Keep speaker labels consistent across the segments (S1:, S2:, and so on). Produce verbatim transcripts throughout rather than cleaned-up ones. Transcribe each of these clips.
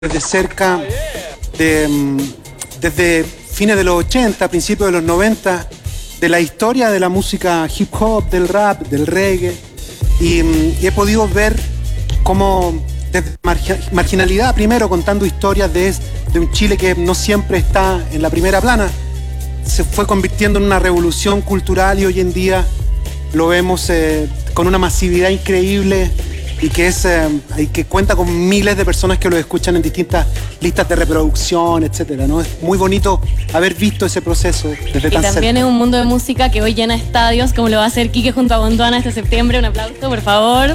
S1: de cerca de, desde fines de los ochenta, principios de los noventa, de la historia de la música hip hop, del rap, del reggae, y, y he podido ver cómo desde margi marginalidad primero, contando historias de, de un Chile que no siempre está en la primera plana, se fue convirtiendo en una revolución cultural y hoy en día lo vemos eh, con una masividad increíble y que, es, eh, y que cuenta con miles de personas que lo escuchan en distintas listas de reproducción, etcétera, ¿no? Es muy bonito haber visto ese proceso desde tan cerca.
S2: Y también es un mundo de música que hoy llena estadios, como lo va a hacer Quique junto a Gondwana este septiembre. Un aplauso, por favor.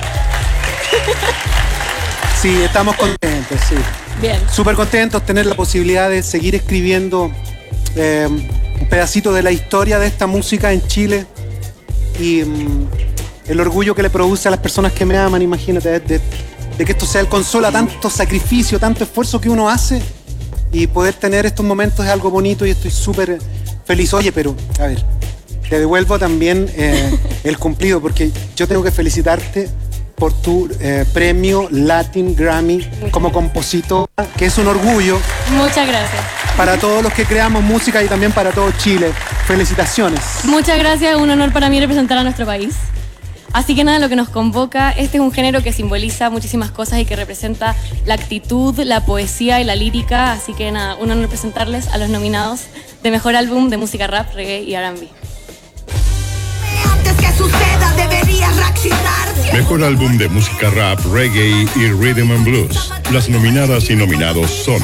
S1: Sí, estamos contentos, sí.
S2: Bien.
S1: Súper contentos de tener la posibilidad de seguir escribiendo eh, un pedacito de la historia de esta música en Chile y um, el orgullo que le produce a las personas que me aman, imagínate, de, de, de que esto sea el consuelo a tanto sacrificio, tanto esfuerzo que uno hace, y poder tener estos momentos es algo bonito y estoy súper feliz. Oye, pero, a ver, te devuelvo también eh, el cumplido, porque yo tengo que felicitarte por tu eh, premio Latin Grammy como compositor, que es un orgullo.
S2: Muchas gracias.
S1: Para todos los que creamos música y también para todo Chile. Felicitaciones.
S2: Muchas gracias, un honor para mí representar a nuestro país. Así que nada, lo que nos convoca, este es un género que simboliza muchísimas cosas y que representa la actitud, la poesía y la lírica. Así que nada, un honor presentarles a los nominados de Mejor Álbum de Música Rap, Reggae y R and B.
S3: Antes que suceda, deberías reaccionar.
S4: Mejor Álbum de Música Rap, Reggae y Rhythm and Blues. Las nominadas y nominados son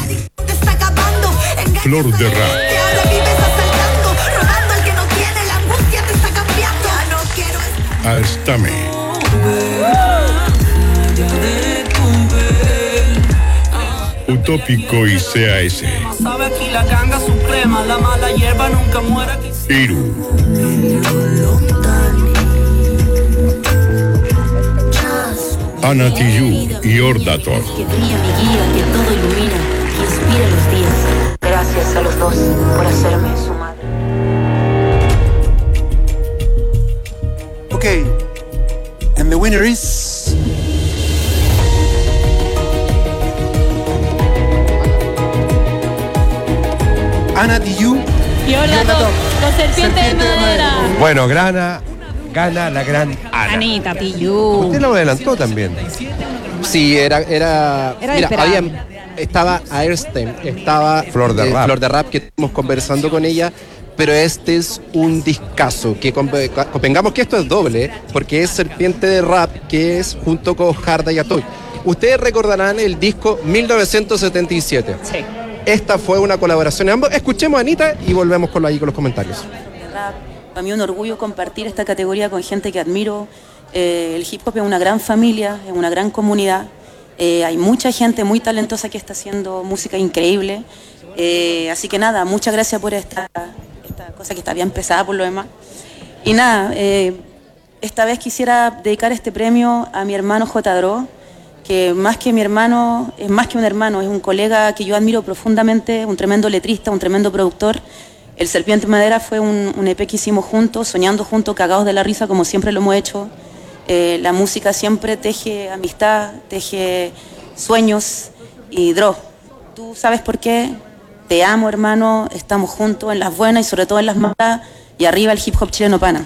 S4: Flor de Rap, Astame, Utópico y C A S, Iru, Ana Tijoux y Ordator.
S5: Que brilla mi guía, que todo ilumina, que inspira los días. Gracias a los dos por hacerme su madre.
S1: Okay, and the winner is Ana Tijoux
S2: y Ordator, con Serpiente de Madera.
S6: Bueno, gana, gana la gran Ana.
S7: Anita Tijoux.
S6: Usted lo adelantó también.
S8: Sí, era... Era,
S7: Era
S8: mira,
S7: esperable.
S8: había, estaba Airstein, estaba
S6: Flor de
S8: eh,
S6: Rap.
S8: Flor de Rap, que estuvimos conversando con ella, pero este es un discazo, que convengamos que esto es doble, porque es Serpiente de Rap, que es junto con Harda y Atoy. Ustedes recordarán el disco mil novecientos setenta y siete.
S7: Sí.
S8: Esta fue una colaboración de ambos. Escuchemos a Anita y volvemos con, ahí con los comentarios.
S5: Rap. Para mí es un orgullo compartir esta categoría con gente que admiro. Eh, el hip hop es una gran familia, es una gran comunidad. Eh, hay mucha gente muy talentosa que está haciendo música increíble. Eh, así que nada, muchas gracias por esta, esta cosa que está bien pesada por lo demás. Y nada, eh, esta vez quisiera dedicar este premio a mi hermano J. Dro, que más que mi hermano, es más que un hermano, es un colega que yo admiro profundamente, un tremendo letrista, un tremendo productor. El Serpiente Madera fue un, un E P que hicimos juntos, soñando juntos, cagados de la risa, como siempre lo hemos hecho. Eh, la música siempre teje amistad, teje sueños. Y Dro, tú sabes por qué. Te amo, hermano, estamos juntos en las buenas y sobre todo en las malas. Y arriba el hip hop chileno, pana.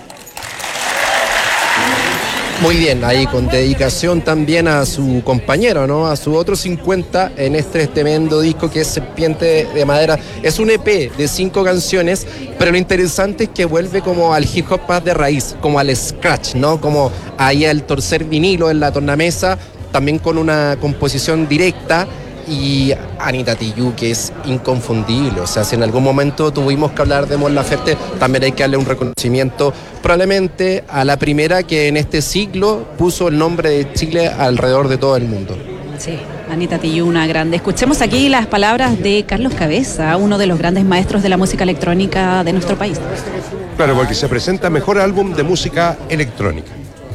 S8: Muy bien, ahí con dedicación también a su compañero, ¿no? A su otro cincuenta en este tremendo disco que es Serpiente de Madera. Es un E P de cinco canciones, pero lo interesante es que vuelve como al hip hop más de raíz, como al scratch, ¿no? Como ahí al torcer vinilo en la tornamesa, también con una composición directa. Y Anita Tijoux, que es inconfundible, o sea, si en algún momento tuvimos que hablar de Mon Laferte, también hay que darle un reconocimiento probablemente a la primera que en este siglo puso el nombre de Chile alrededor de todo el mundo.
S7: Sí, Anita Tijoux, una grande. Escuchemos aquí las palabras de Carlos Cabeza, uno de los grandes maestros de la música electrónica de nuestro país.
S6: Claro, porque se presenta Mejor Álbum de Música Electrónica.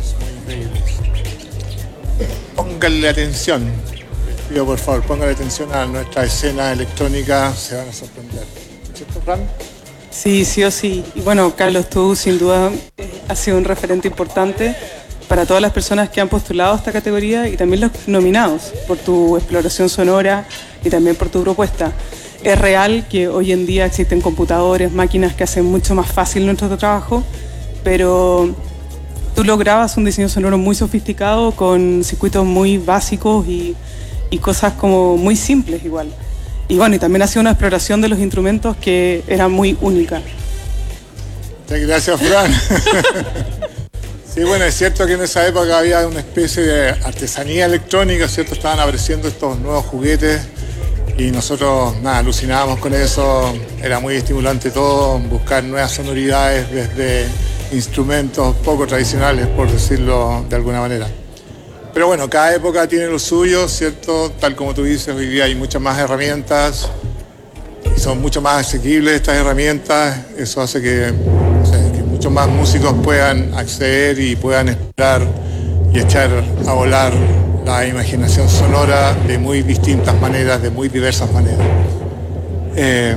S9: Pónganle atención. Pido por favor, pónganle atención a nuestra escena electrónica, se van a sorprender. ¿Cierto, Fran?
S10: Sí, sí o sí. Y bueno, Carlos, tú sin duda eh, has sido un referente importante para todas las personas que han postulado a esta categoría y también los nominados por tu exploración sonora y también por tu propuesta. Es real que hoy en día existen computadores, máquinas que hacen mucho más fácil nuestro trabajo, pero tú lograbas un diseño sonoro muy sofisticado con circuitos muy básicos y, y cosas como muy simples igual. Y bueno, y también hacía una exploración de los instrumentos que era muy única.
S9: Gracias, Fran. Sí, bueno, es cierto que en esa época había una especie de artesanía electrónica, ¿cierto? Estaban apareciendo estos nuevos juguetes y nosotros, nada, alucinábamos con eso. Era muy estimulante todo, buscar nuevas sonoridades desde instrumentos poco tradicionales, por decirlo de alguna manera. Pero bueno, cada época tiene lo suyo, ¿cierto? Tal como tú dices, hoy día hay muchas más herramientas y son mucho más asequibles estas herramientas. Eso hace que, no sé, que muchos más músicos puedan acceder y puedan explorar y echar a volar la imaginación sonora de muy distintas maneras, de muy diversas maneras. Eh...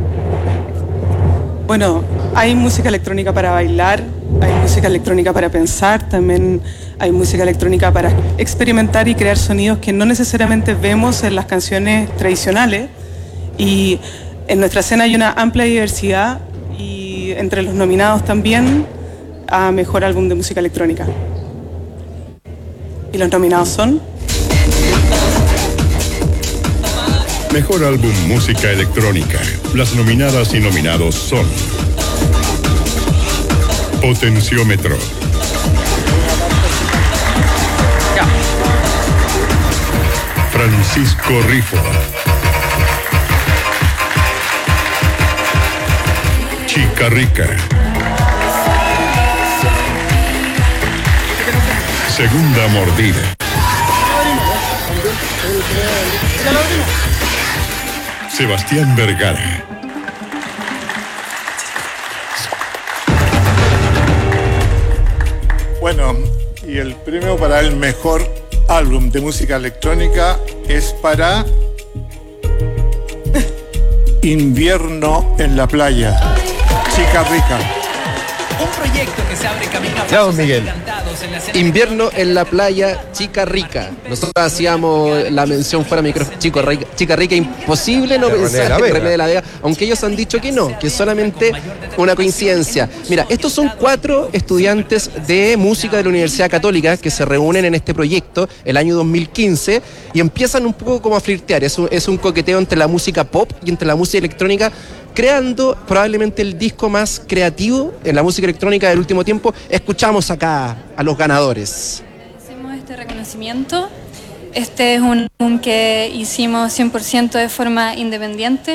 S10: Bueno, hay música electrónica para bailar, hay música electrónica para pensar, también hay música electrónica para experimentar y crear sonidos que no necesariamente vemos en las canciones tradicionales. Y en nuestra escena hay una amplia diversidad y entre los nominados también a Mejor Álbum de Música Electrónica. Y los nominados son...
S4: Mejor Álbum Música Electrónica. Las nominadas y nominados son... Potenciómetro. Francisco Rifo. Chica Rica. Segunda Mordida. Sebastián Vergara.
S9: Bueno, y el premio para el mejor álbum de música electrónica es para Invierno en la Playa, Chica Rica.
S11: Un proyecto que se abre camino a
S8: Chao, Miguel. Invierno en la Playa, Chica Rica. Nosotros hacíamos la mención fuera de micrófono, Chico Rica, Chica Rica, imposible no pensar en René de la Vega, aunque ellos han dicho que no, que es solamente una coincidencia. Mira, estos son cuatro estudiantes de música de la Universidad Católica que se reúnen en este proyecto el año dos mil quince y empiezan un poco como a flirtear. Es un, es un coqueteo entre la música pop y entre la música electrónica, creando probablemente el disco más creativo en la música electrónica del último tiempo. Escuchamos acá a los ganadores.
S12: Hacemos este reconocimiento. Este es un álbum que hicimos cien por ciento de forma independiente.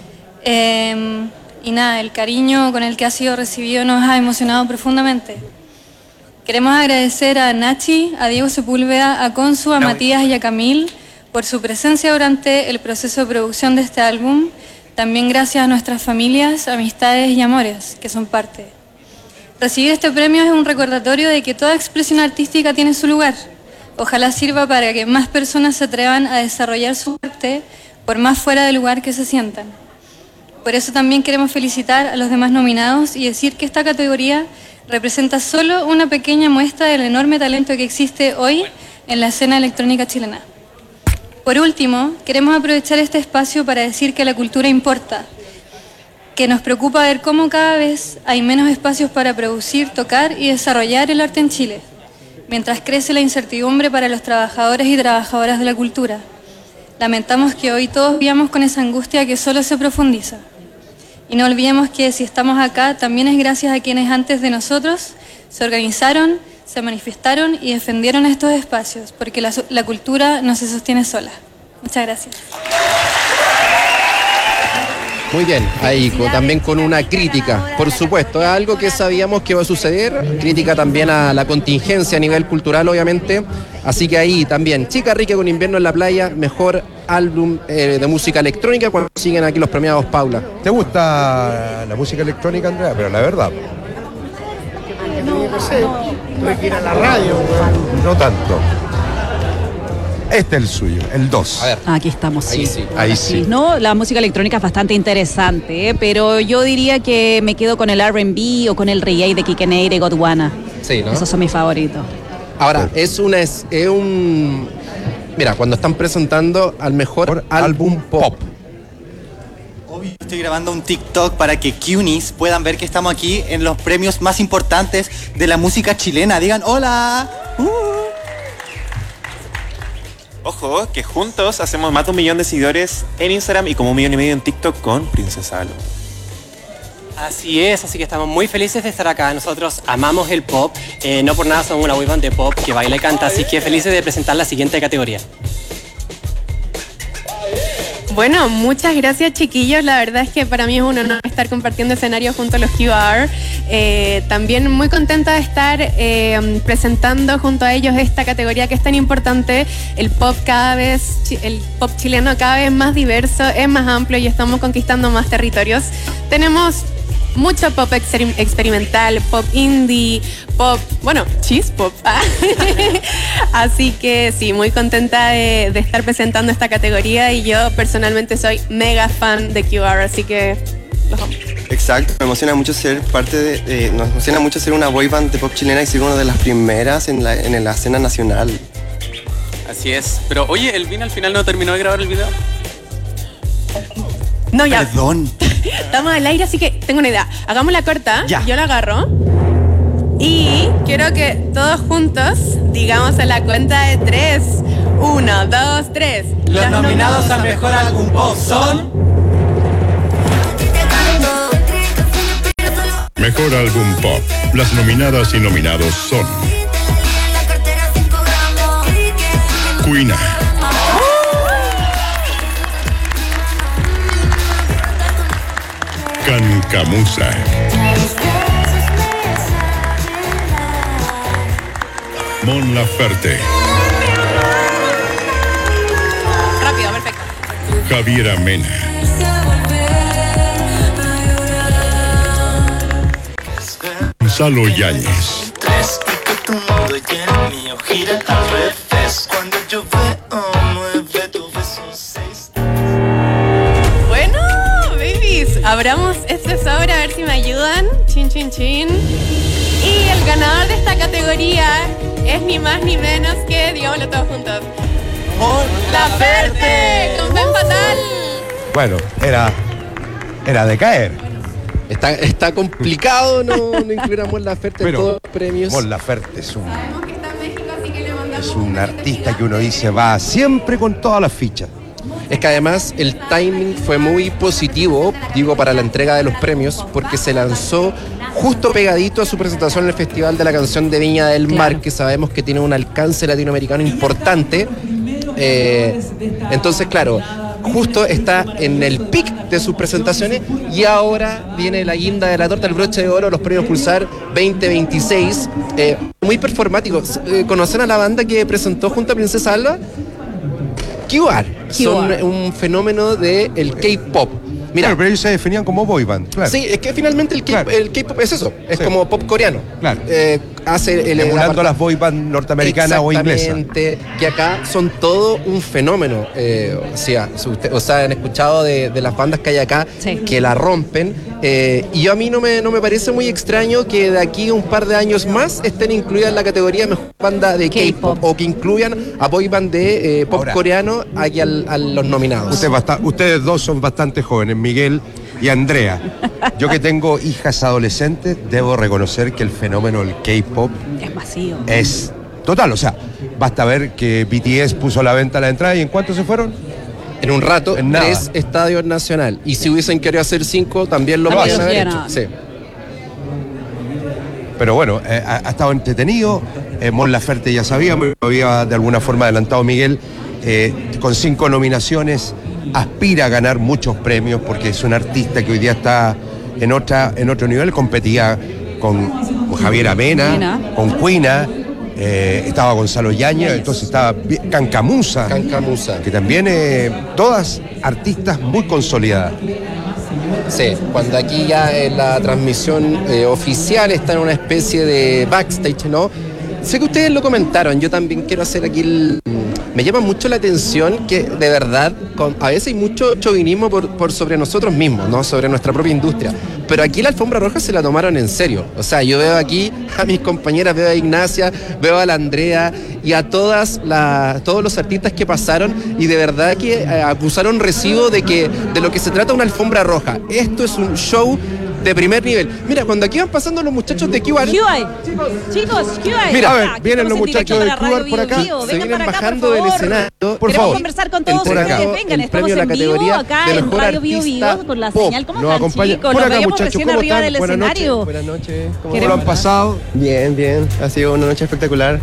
S12: Eh, y nada, el cariño con el que ha sido recibido nos ha emocionado profundamente. Queremos agradecer a Nachi, a Diego Sepúlveda, a Consu, a Matías y a Camil por su presencia durante el proceso de producción de este álbum. También gracias a nuestras familias, amistades y amores que son parte. Recibir este premio es un recordatorio de que toda expresión artística tiene su lugar. Ojalá sirva para que más personas se atrevan a desarrollar su arte por más fuera del lugar que se sientan. Por eso también queremos felicitar a los demás nominados y decir que esta categoría representa solo una pequeña muestra del enorme talento que existe hoy en la escena electrónica chilena. Por último, queremos aprovechar este espacio para decir que la cultura importa, que nos preocupa ver cómo cada vez hay menos espacios para producir, tocar y desarrollar el arte en Chile, mientras crece la incertidumbre para los trabajadores y trabajadoras de la cultura. Lamentamos que hoy todos vivamos con esa angustia que solo se profundiza. Y no olvidemos que si estamos acá, también es gracias a quienes antes de nosotros se organizaron, se manifestaron y defendieron estos espacios, porque la, la cultura no se sostiene sola. Muchas gracias.
S8: Muy bien, ahí también con una crítica, por supuesto, es algo que sabíamos que iba a suceder, crítica también a la contingencia a nivel cultural, obviamente, así que ahí también, Chica Rica con Invierno en la Playa, mejor álbum eh, de música electrónica, cuando siguen aquí los premiados, Paula.
S6: ¿Te gusta la música electrónica, Andrea? Pero la verdad...
S13: No sé, tuve que ir a la radio.
S6: No tanto. Este es el suyo, el dos.
S8: A ver.
S7: Aquí estamos, sí.
S8: Ahí sí.
S6: Ahí sí.
S7: No, la música electrónica es bastante interesante, ¿eh? Pero yo diría que me quedo con el R and B o con el reggae de Kike Neira y Godwana.
S8: Sí, ¿no?
S7: Esos son mis favoritos.
S8: Ahora, es una es, es un... Mira, cuando están presentando al mejor álbum pop.
S14: Obvio, estoy grabando un TikTok para que Cunis puedan ver que estamos aquí en los premios más importantes de la música chilena. Digan hola. Uh.
S15: Ojo, que juntos hacemos más de un millón de seguidores en Instagram y como un millón y medio en TikTok con Princesa Alo.
S16: Así es, así que estamos muy felices de estar acá. Nosotros amamos el pop, eh, no por nada somos una boy band de pop que baila y canta, así que felices de presentar la siguiente categoría.
S17: Bueno, muchas gracias chiquillos, la verdad es que para mí es un honor estar compartiendo escenario junto a los Q R. Eh, también muy contenta de estar eh, presentando junto a ellos esta categoría que es tan importante. El pop cada vez, el pop chileno cada vez más diverso, es más amplio y estamos conquistando más territorios. Tenemos mucho pop exper- experimental, pop indie, pop, bueno, cheese pop. Así que sí, muy contenta de, de estar presentando esta categoría y yo personalmente soy mega fan de Q R, así que los amo.
S18: Exacto, me emociona mucho ser parte de, eh, nos emociona mucho ser una boy band de pop chilena y ser una de las primeras en la, en la escena nacional.
S19: Así es, pero oye, ¿el Vin al final no terminó de grabar el video?
S17: No, ya.
S14: Perdón.
S17: Estamos al aire, así que tengo una idea. Hagamos la corta,
S14: ya.
S17: Yo la agarro. Y quiero que todos juntos digamos a la cuenta de tres. Uno, dos, tres.
S14: Los, Los nominados al mejor álbum pop son...
S4: Mejor álbum pop. Las nominadas y nominados son... Cuina. Cancamusa. Mon Laferte.
S17: Rápido, perfecto.
S4: Javiera Mena. Gonzalo Yáñez.
S17: Bueno, babies, abramos este sobre a ver si me ayudan. Chin, chin, chin. Y el ganador de esta categoría es ni más ni menos que, digámoslo todos juntos, Mon Laferte, con Ben Fatal.
S6: Bueno, era, era de caer.
S8: Está, está complicado no, no incluir a Mon Laferte en todos los premios.
S6: Mon Laferte es un, es un artista que uno dice va siempre con todas las fichas.
S8: Es que además el timing fue muy positivo, digo, para la entrega de los premios, porque se lanzó justo pegadito a su presentación en el Festival de la Canción de Viña del Mar, claro, que sabemos que tiene un alcance latinoamericano importante. Eh, entonces, claro, justo está en el pic de sus presentaciones y ahora viene la guinda de la torta, el broche de oro, los premios Pulsar veinte veintiséis. Eh, muy performáticos. Eh, ¿Conocen a la banda que presentó junto a Princesa Alba? Q R. Son un fenómeno del K-pop. Mira,
S6: claro, pero ellos se definían como boy band, claro.
S8: Sí, es que finalmente el K-pop claro. es eso, es sí. como pop coreano.
S6: Claro.
S8: Eh, hace el,
S6: emulando
S8: la
S6: las boy band norteamericanas o inglesas.
S8: Exactamente, que acá son todo un fenómeno. Eh, o sea, usted, o sea, han escuchado de, de las bandas que hay acá sí. que la rompen. Eh, y a mí no me, no me parece muy extraño que de aquí a un par de años más estén incluidas en la categoría mejor banda de K-pop o que incluyan a boy band de eh, pop Ahora, coreano aquí al, a los nominados.
S6: Usted basta, ustedes dos son bastante jóvenes, Miguel y Andrea. Yo que tengo hijas adolescentes, debo reconocer que el fenómeno del K-pop
S7: es masivo.
S6: Es total, o sea, basta ver que B T S puso a la venta la entrada y ¿en cuánto se fueron?
S8: En un rato, en tres estadios nacional. Y si hubiesen querido hacer cinco, también lo podían haber hecho. Sí.
S6: Pero bueno, eh, ha, ha estado entretenido. Eh, Mon Laferte ya sabíamos, había de alguna forma adelantado Miguel. Eh, con cinco nominaciones, aspira a ganar muchos premios porque es un artista que hoy día está en, otra, en otro nivel. Competía con, con Javiera Mena, Mena, con Cuina. Eh, estaba Gonzalo Yáñez, entonces estaba Cancamusa,
S8: Cancamusa.
S6: que también eh, todas artistas muy consolidadas.
S8: Sí, cuando aquí ya en la transmisión eh, oficial está en una especie de backstage, ¿no? Sé que ustedes lo comentaron, yo también quiero hacer aquí el, me llama mucho la atención que de verdad con, a veces hay mucho chauvinismo por, por sobre nosotros mismos, ¿no? Sobre nuestra propia industria, pero aquí la alfombra roja se la tomaron en serio. O sea, yo veo aquí a mis compañeras, veo a Ignacia, veo a la Andrea y a todas las, todos los artistas que pasaron y de verdad que eh, acusaron recibo de que de lo que se trata una alfombra roja. Esto es un show de primer nivel. Mira, cuando aquí van pasando los muchachos de Q R.
S7: Q R. Chicos, Q R.
S8: Mira,
S7: a
S8: ver, vienen los muchachos de Q R por acá, se vienen bajando del escenario. Por
S7: Queremos
S8: favor,
S7: conversar con todos
S8: por acá,
S7: ustedes. Vengan,
S8: el
S7: estamos
S8: premio a
S7: en
S8: la
S7: vivo
S8: categoría
S7: acá
S8: de
S7: en
S8: mejor
S7: Radio Bio
S8: artista
S7: Bio por la
S8: pop.
S7: señal. ¿Cómo
S8: Nos
S7: están,
S8: acompaña-
S7: chicos?
S8: por
S7: Los
S8: acá,
S7: veíamos
S8: muchachos,
S7: recién
S8: ¿cómo
S7: arriba
S8: están?
S7: del
S8: Buenas noches.
S7: escenario.
S18: Buenas noches. ¿Cómo
S8: ¿Cómo lo han pasado?
S18: Bien, bien. Ha sido una noche espectacular.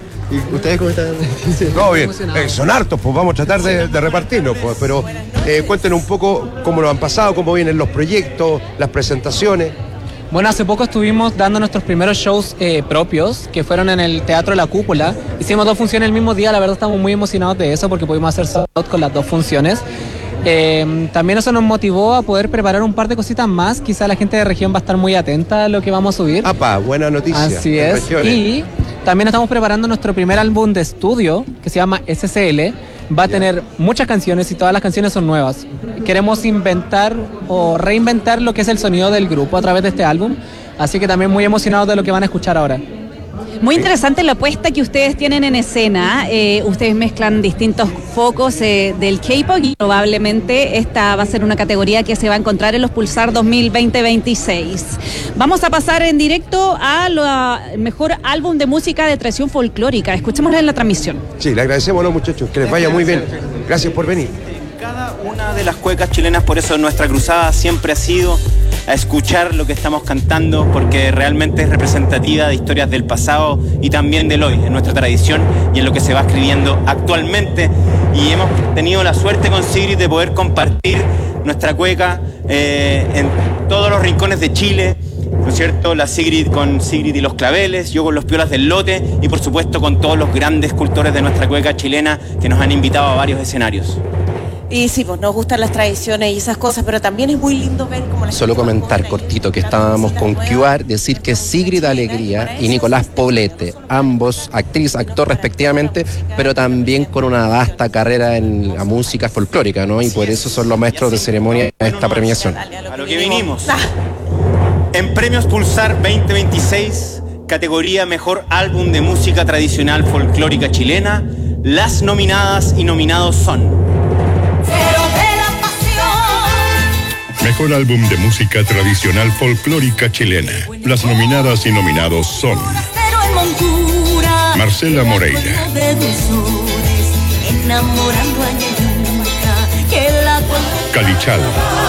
S18: ¿Y ustedes cómo están?
S6: Todo bien. Eh, son hartos, pues vamos a tratar de, de repartirnos, pues, pero eh, cuéntenos un poco cómo lo han pasado, cómo vienen los proyectos, las presentaciones.
S20: Bueno, hace poco estuvimos dando nuestros primeros shows eh, propios, que fueron en el Teatro La Cúpula. Hicimos dos funciones el mismo día, la verdad estamos muy emocionados de eso porque pudimos hacer sold out con las dos funciones. Eh, también eso nos motivó a poder preparar un par de cositas más. Quizá la gente de región va a estar muy atenta a lo que vamos a subir.
S6: Apa, buena noticia.
S20: Así es.
S6: Regiones.
S20: Y también estamos preparando nuestro primer álbum de estudio, que se llama S C L. Va a tener muchas canciones y todas las canciones son nuevas. Queremos inventar o reinventar lo que es el sonido del grupo a través de este álbum. Así que también muy emocionados de lo que van a escuchar ahora.
S7: Muy interesante la apuesta que ustedes tienen en escena. Eh, ustedes mezclan distintos focos eh, del K-pop y probablemente esta va a ser una categoría que se va a encontrar en los Pulsar dos mil veinte veintiséis. Vamos a pasar en directo al mejor álbum de música de tradición folclórica. Escuchémoslo en la transmisión.
S6: Sí, le agradecemos a los muchachos, que les vaya muy bien. Gracias por venir.
S21: Cada una de las cuecas chilenas, por eso nuestra cruzada siempre ha sido a escuchar lo que estamos cantando, porque realmente es representativa de historias del pasado y también del hoy, en nuestra tradición y en lo que se va escribiendo actualmente. Y hemos tenido la suerte con Sigrid de poder compartir nuestra cueca eh, en todos los rincones de Chile, ¿no es cierto? La Sigrid con Sigrid y los Claveles, yo con los Piolas del Lote y por supuesto con todos los grandes cultores de nuestra cueca chilena que nos han invitado a varios escenarios.
S22: Y sí, pues nos gustan las tradiciones y esas cosas, pero también es muy lindo ver cómo la
S8: Solo comentar cortito que estábamos con Q R, decir que Sigrid Alegría y Nicolás Poblete, ambos actriz, actor respectivamente, pero también con una vasta carrera en la música folclórica, ¿no? Y por eso son los maestros de ceremonia de esta premiación.
S21: A lo que vinimos. En Premios Pulsar veinte veintiséis, categoría Mejor Álbum de Música Tradicional Folclórica Chilena, las nominadas y nominados son...
S4: Mejor álbum de música tradicional folclórica chilena. Las nominadas y nominados son Marcela Moreira, Calichal,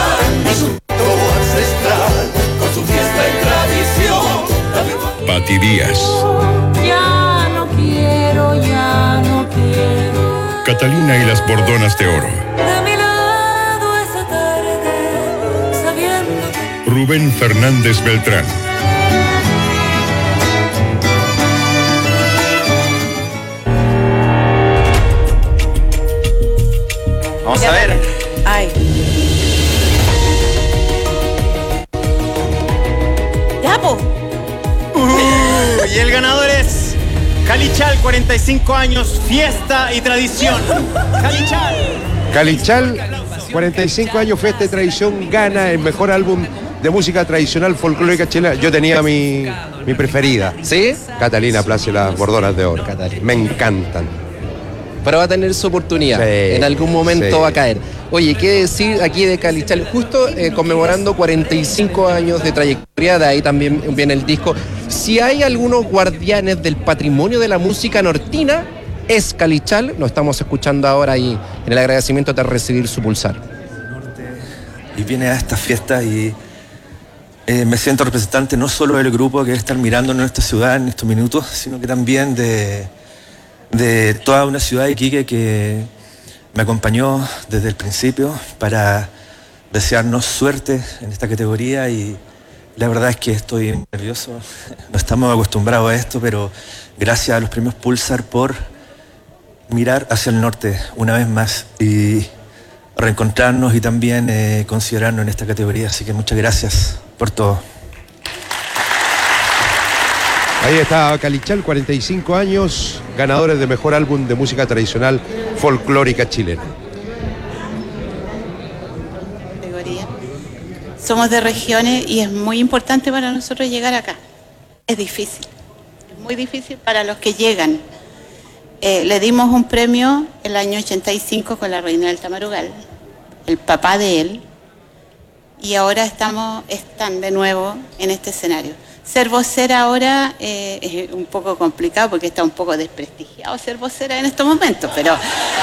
S4: Pati Díaz,
S3: Ya no quiero, ya no quiero.
S4: Catalina y las Bordonas de Oro,
S3: De mi lado esa tarde, sabiendo que
S4: Rubén Fernández Beltrán,
S21: Vamos a ver.
S22: Ay. Ya, po.
S21: Uh, y el ganador es Calichal, cuarenta y cinco años, fiesta y tradición. Calichal.
S6: Calichal, cuarenta y cinco años, fiesta y tradición, gana el mejor álbum de música tradicional folclórica chilena. Yo tenía mi, mi preferida.
S8: ¿Sí?
S6: Catalina Plaza y las Bordonas de Oro. Me encantan.
S8: Pero va a tener su oportunidad,
S6: Sí,
S8: en algún momento
S6: sí.
S8: va a caer. Oye, ¿qué decir aquí de Calichal? Justo eh, conmemorando cuarenta y cinco años de trayectoria, de ahí también viene el disco. Si hay algunos guardianes del patrimonio de la música nortina, es Calichal. Lo estamos escuchando ahora y en el agradecimiento de recibir su pulsar.
S23: Y viene a esta fiesta y eh, me siento representante no solo del grupo que debe estar mirando en nuestra ciudad en estos minutos, sino que también de, de toda una ciudad de Iquique que me acompañó desde el principio para desearnos suerte en esta categoría y la verdad es que estoy nervioso, no estamos acostumbrados a esto, pero gracias a los premios Pulsar por mirar hacia el norte una vez más y reencontrarnos y también eh, considerarnos en esta categoría, así que muchas gracias por todo.
S6: Ahí está Calichal, cuarenta y cinco años, ganadores de mejor álbum de música tradicional folclórica chilena.
S1: Somos de regiones y es muy importante para nosotros llegar acá. Es difícil, es muy difícil para los que llegan. Eh, le dimos un premio el año ochenta y cinco con la reina del Tamarugal, el papá de él, y ahora estamos, están de nuevo en este escenario. Ser vocera ahora eh, es un poco complicado porque está un poco desprestigiado ser vocera en estos momentos, pero...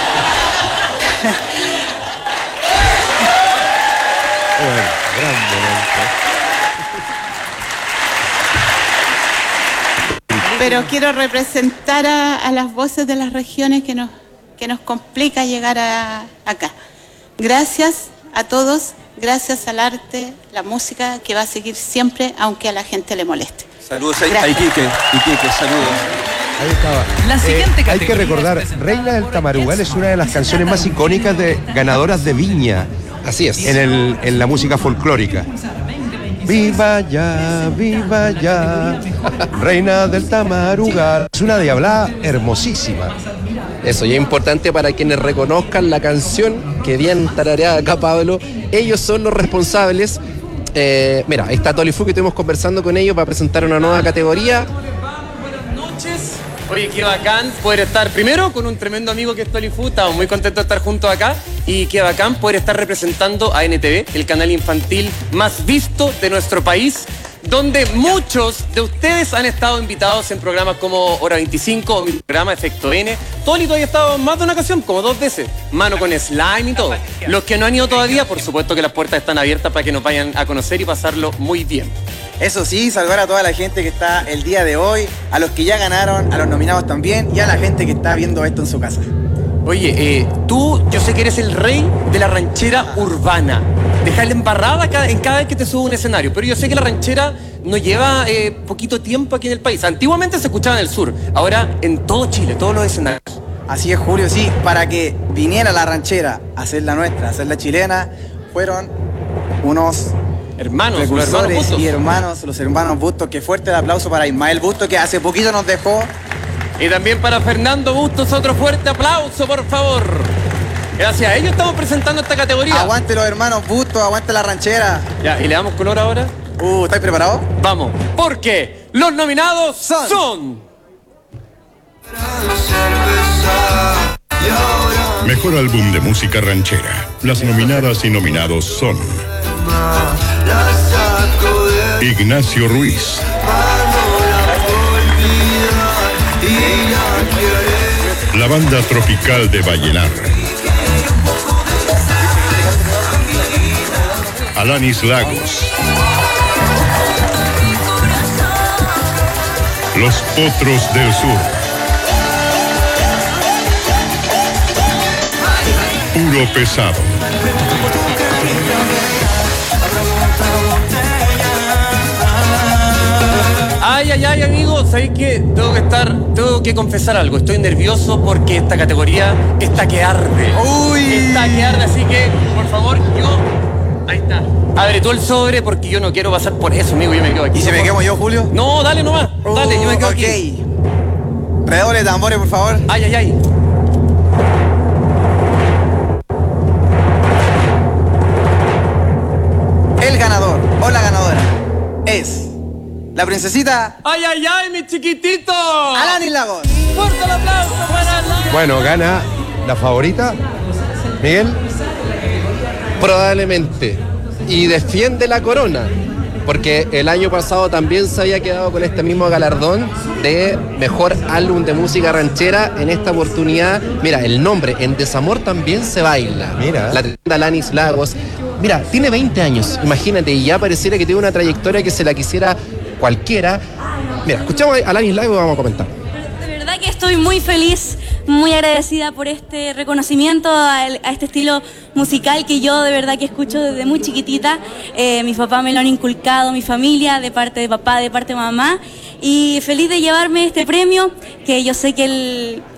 S6: Bueno, gran momento.
S1: Pero quiero representar a, a las voces de las regiones que nos, que nos complica llegar a, acá. Gracias a todos, gracias al arte, la música que va a seguir siempre, aunque a la gente le moleste.
S23: Saludos a, a Iquique, Iquique, saludos.
S6: Ahí estaba.
S11: La siguiente
S6: Eh, hay
S11: categoría
S6: que recordar,
S11: es
S6: Reina del Tamarugal es una de las canciones más icónicas de ganadoras de Viña.
S8: Así es.
S6: En, el, en la música folclórica. Viva ya, viva ya, Reina del Tamarugal. Es una diablada hermosísima.
S8: Eso, y es importante para quienes reconozcan la canción que bien tarareada acá Pablo. Ellos son los responsables. Eh, mira, ahí está Tolifu, que estuvimos conversando con ellos para presentar una nueva categoría.
S16: Oye, qué bacán poder estar primero con un tremendo amigo que es Tolifu, estamos muy contentos de estar juntos acá y qué bacán poder estar representando a N T V, el canal infantil más visto de nuestro país, donde muchos de ustedes han estado invitados en programas como Hora veinticinco o mi programa Efecto N. Tolito ha estado en más de una ocasión, como dos veces, mano con slime y todo. Los que no han ido todavía, por supuesto que las puertas están abiertas para que nos vayan a conocer y pasarlo muy bien.
S21: Eso sí, saludar a toda la gente que está el día de hoy, a los que ya ganaron, a los nominados también y a la gente que está viendo esto en su casa.
S16: Oye, eh, tú, yo sé que eres el rey de la ranchera urbana. Deja la embarrada cada, en cada vez que te subo a un escenario, pero yo sé que la ranchera no lleva eh, poquito tiempo aquí en el país. Antiguamente se escuchaba en el sur, ahora en todo Chile, todos los escenarios.
S21: Así es, Julio, sí, para que viniera la ranchera a hacer la nuestra, a hacer la chilena, fueron unos...
S16: Hermanos,
S21: precursores
S16: los hermanos Bustos.
S21: y hermanos, los hermanos Bustos. Qué fuerte el aplauso para Ismael Bustos, que hace poquito nos dejó.
S16: Y también para Fernando Bustos, otro fuerte aplauso, por favor. Gracias a ellos estamos presentando esta categoría.
S21: Aguante los hermanos Bustos, aguante la ranchera.
S16: Ya, ¿y le damos color ahora?
S21: Uh, ¿estáis preparados?
S16: Vamos, porque los nominados son... son...
S4: Mejor álbum de música ranchera. Las nominadas y nominados son Ignacio Ruiz, la banda tropical de Vallenar, Alanis Lagos, Los Potros del Sur, Puro Pesado.
S16: Ay, ay, ay, amigos, ¿sabéis qué? Tengo que estar, tengo que confesar algo. Estoy nervioso porque esta categoría está que arde.
S21: Uy.
S16: Está que arde, así que, por favor, yo... Ahí está. Abre tú el sobre porque yo no quiero pasar por eso, amigo. Yo me quedo aquí.
S21: ¿Y si me quemo yo, Julio?
S16: No, dale nomás.
S21: Uh,
S16: dale, yo me quedo
S21: ok.
S16: aquí.
S21: Redoble de tambores, por favor.
S16: Ay, ay, ay.
S21: El ganador o la ganadora es la princesita...
S16: ¡Ay, ay, ay, mi chiquitito!
S21: Alanis Lagos.
S16: ¡Fuerte el aplauso para Alanis!
S6: Bueno, gana la favorita. Miguel.
S8: Probablemente. Y defiende la corona. Porque el año pasado también se había quedado con este mismo galardón de mejor álbum de música ranchera. En esta oportunidad, mira, el nombre, En Desamor también se baila.
S6: Mira.
S8: La tremenda Alanis Lagos. Mira, tiene veinte años, imagínate, y ya pareciera que tiene una trayectoria que se la quisiera cualquiera. Mira, escuchamos a Alanis Lagos y vamos a comentar.
S2: De verdad que estoy muy feliz, muy agradecida por este reconocimiento a, el- a este estilo musical que yo de verdad que escucho desde muy chiquitita. Eh, mis papás me lo han inculcado, mi familia, de parte de papá, de parte de mamá. Y feliz de llevarme este premio, que yo sé que el,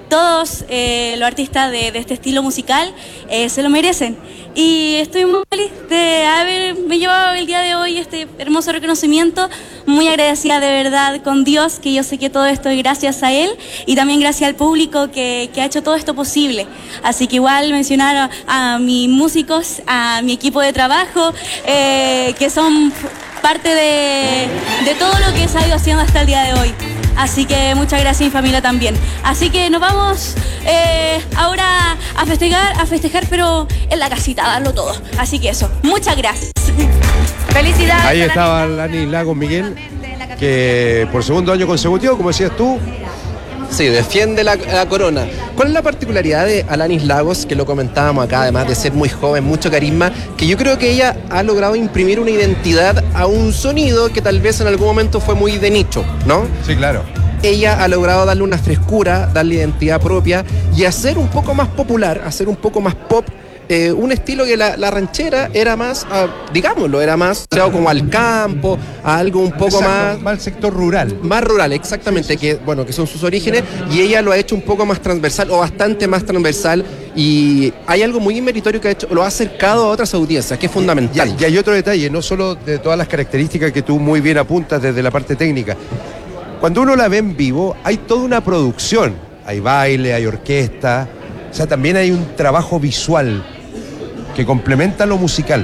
S2: todos eh, los artistas de, de este estilo musical eh, se lo merecen. Y estoy muy feliz de haberme llevado el día de hoy este hermoso reconocimiento, muy agradecida de verdad con Dios, que yo sé que todo esto es gracias a Él, y también gracias al público que, que ha hecho todo esto posible. Así que igual mencionar a, a mis músicos, a mi equipo de trabajo, eh, que son parte de, de todo lo que se ha ido haciendo hasta el día de hoy. Así que muchas gracias, mi familia también. Así que nos vamos eh, ahora a festejar, a festejar, pero en la casita, a darlo todo. Así que eso, muchas gracias.
S22: Felicidades.
S6: Ahí estaba Alanis Lagos, Miguel, que por segundo año consecutivo, como decías tú,
S8: sí, defiende la, la corona. ¿Cuál es la particularidad de Alanis Lagos, que lo comentábamos acá, además de ser muy joven, mucho carisma, que yo creo que ella ha logrado imprimir una identidad a un sonido que tal vez en algún momento fue muy de nicho, ¿no?
S6: Sí, claro.
S8: Ella ha logrado darle una frescura, darle identidad propia y hacer un poco más popular, hacer un poco más pop, eh, un estilo que la, la ranchera era más, uh, digámoslo, era más asociado como al campo, a algo un poco
S6: Exacto,
S8: más...
S6: más al sector rural.
S8: Más rural, exactamente, que bueno, que son sus orígenes, y ella lo ha hecho un poco más transversal, o bastante más transversal, y hay algo muy meritorio que ha hecho, lo ha acercado a otras audiencias, que es fundamental.
S6: Y, y hay otro detalle, no solo de todas las características que tú muy bien apuntas desde la parte técnica. Cuando uno la ve en vivo, hay toda una producción. Hay baile, hay orquesta, o sea, también hay un trabajo visual que complementa lo musical.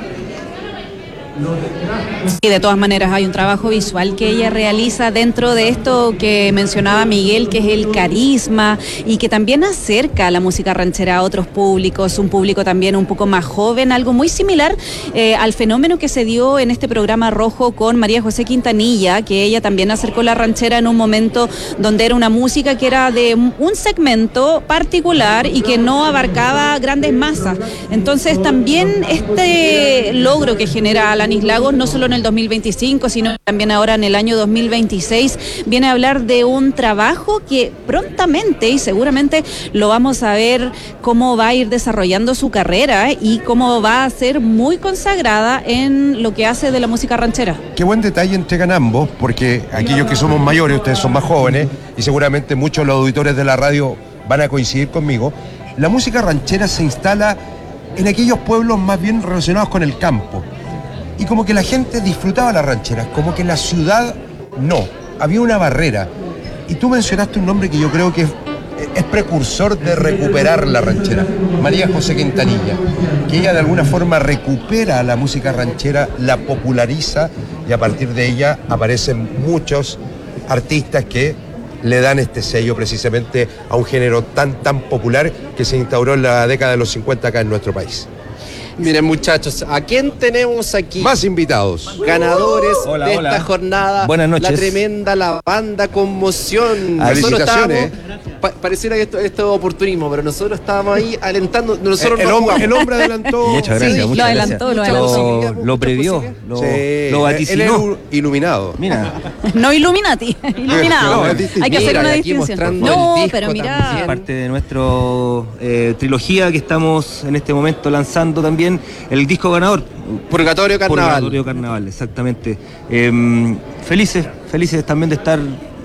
S7: Y de todas maneras hay un trabajo visual que ella realiza dentro de esto que mencionaba Miguel, que es el carisma, y que también acerca la música ranchera a otros públicos, un público también un poco más joven, algo muy similar eh, al fenómeno que se dio en este programa Rojo con María José Quintanilla, que ella también acercó la ranchera en un momento donde era una música que era de un segmento particular y que no abarcaba grandes masas. Entonces también este logro que genera la Alanis Lagos, no solo en el dos mil veinticinco, sino también ahora en el año dos mil veintiséis, viene a hablar de un trabajo que prontamente, y seguramente lo vamos a ver cómo va a ir desarrollando su carrera y cómo va a ser muy consagrada en lo que hace de la música ranchera.
S6: Qué buen detalle entregan ambos, porque aquellos que somos mayores, ustedes son más jóvenes, y seguramente muchos de los auditores de la radio van a coincidir conmigo. La música ranchera se instala en aquellos pueblos más bien relacionados con el campo. Y como que la gente disfrutaba las rancheras, como que la ciudad no, había una barrera. Y tú mencionaste un nombre que yo creo que es, es precursor de recuperar la ranchera, María José Quintanilla, que ella de alguna forma recupera la música ranchera, la populariza, y a partir de ella aparecen muchos artistas que le dan este sello precisamente a un género tan, tan popular que se instauró en la década de los cincuenta acá en nuestro país.
S8: Miren, muchachos, ¿a quién tenemos aquí?
S6: Más invitados.
S8: Ganadores
S23: hola,
S8: de
S23: hola.
S8: esta jornada.
S23: Buenas noches.
S8: La tremenda, la banda Conmoción.
S6: Felicitaciones.
S8: Pa pareciera que esto, esto es oportunismo, pero nosotros estábamos ahí alentando. Nosotros
S6: el,
S8: no
S6: hombre, el hombre adelantó.
S23: Muchas gracias,
S7: Sí,
S23: muchas
S7: lo adelantó,
S23: gracias.
S7: lo adelantó.
S23: Lo, lo previó, lo,
S6: Sí,
S23: lo vaticinó.
S6: él es iluminado.
S23: Mira,
S7: No Illuminati, iluminado.
S6: No, es distinto.
S7: Hay que hacer
S8: Mira,
S7: una
S8: y aquí
S7: distinción.
S8: mostrando
S7: No,
S8: el disco
S7: pero mira.
S8: también.
S23: parte de nuestra eh, trilogía que estamos en este momento lanzando también, el disco ganador.
S8: Purgatorio Carnaval.
S23: Purgatorio Carnaval, exactamente. Eh, felices, felices también de estar,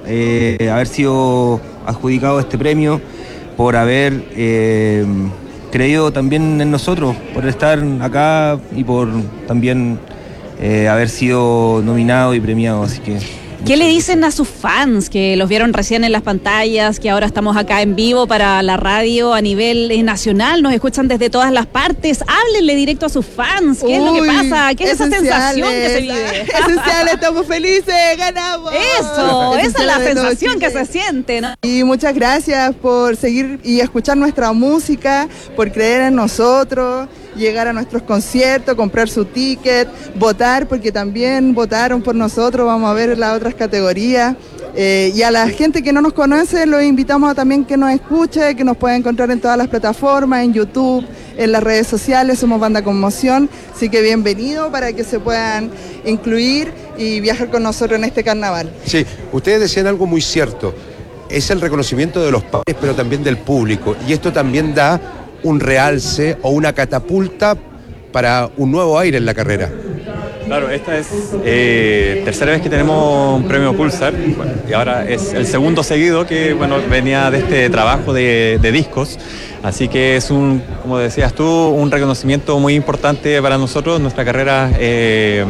S23: eh, haber sido adjudicado este premio, por haber eh, creído también en nosotros, por estar acá y por también eh, haber sido nominado y premiado, así que...
S7: ¿Qué le dicen a sus fans que los vieron recién en las pantallas, que ahora estamos acá en vivo para la radio a nivel eh, nacional, nos escuchan desde todas las partes? Háblenle directo a sus fans, ¿qué es lo que
S5: Uy,
S7: pasa? ¿Qué es esa
S5: esenciales.
S7: sensación que se vive?
S5: Esenciales, estamos felices, ganamos.
S7: Eso, esa es la
S5: Esenciales de todo
S7: sensación que
S5: Chile.
S7: se siente, ¿no?
S5: Y muchas gracias por seguir y escuchar nuestra música, por creer en nosotros, llegar a nuestros conciertos, comprar su ticket, votar, porque también votaron por nosotros, vamos a ver las otras categorías. Eh, y a la gente que no nos conoce, los invitamos a también que nos escuche, que nos pueda encontrar en todas las plataformas, en YouTube, en las redes sociales, somos Banda Conmoción, así que bienvenido para que se puedan incluir y viajar con nosotros en este carnaval.
S6: Sí, ustedes decían algo muy cierto, es el reconocimiento de los padres, pero también del público, y esto también da un realce o una catapulta para un nuevo aire en la carrera.
S19: Claro, esta es eh, tercera vez que tenemos un premio Pulsar, bueno, y ahora es el segundo seguido que bueno, venía de este trabajo de, de discos, así que es un, como decías tú, un reconocimiento muy importante para nosotros. Nuestra carrera eh,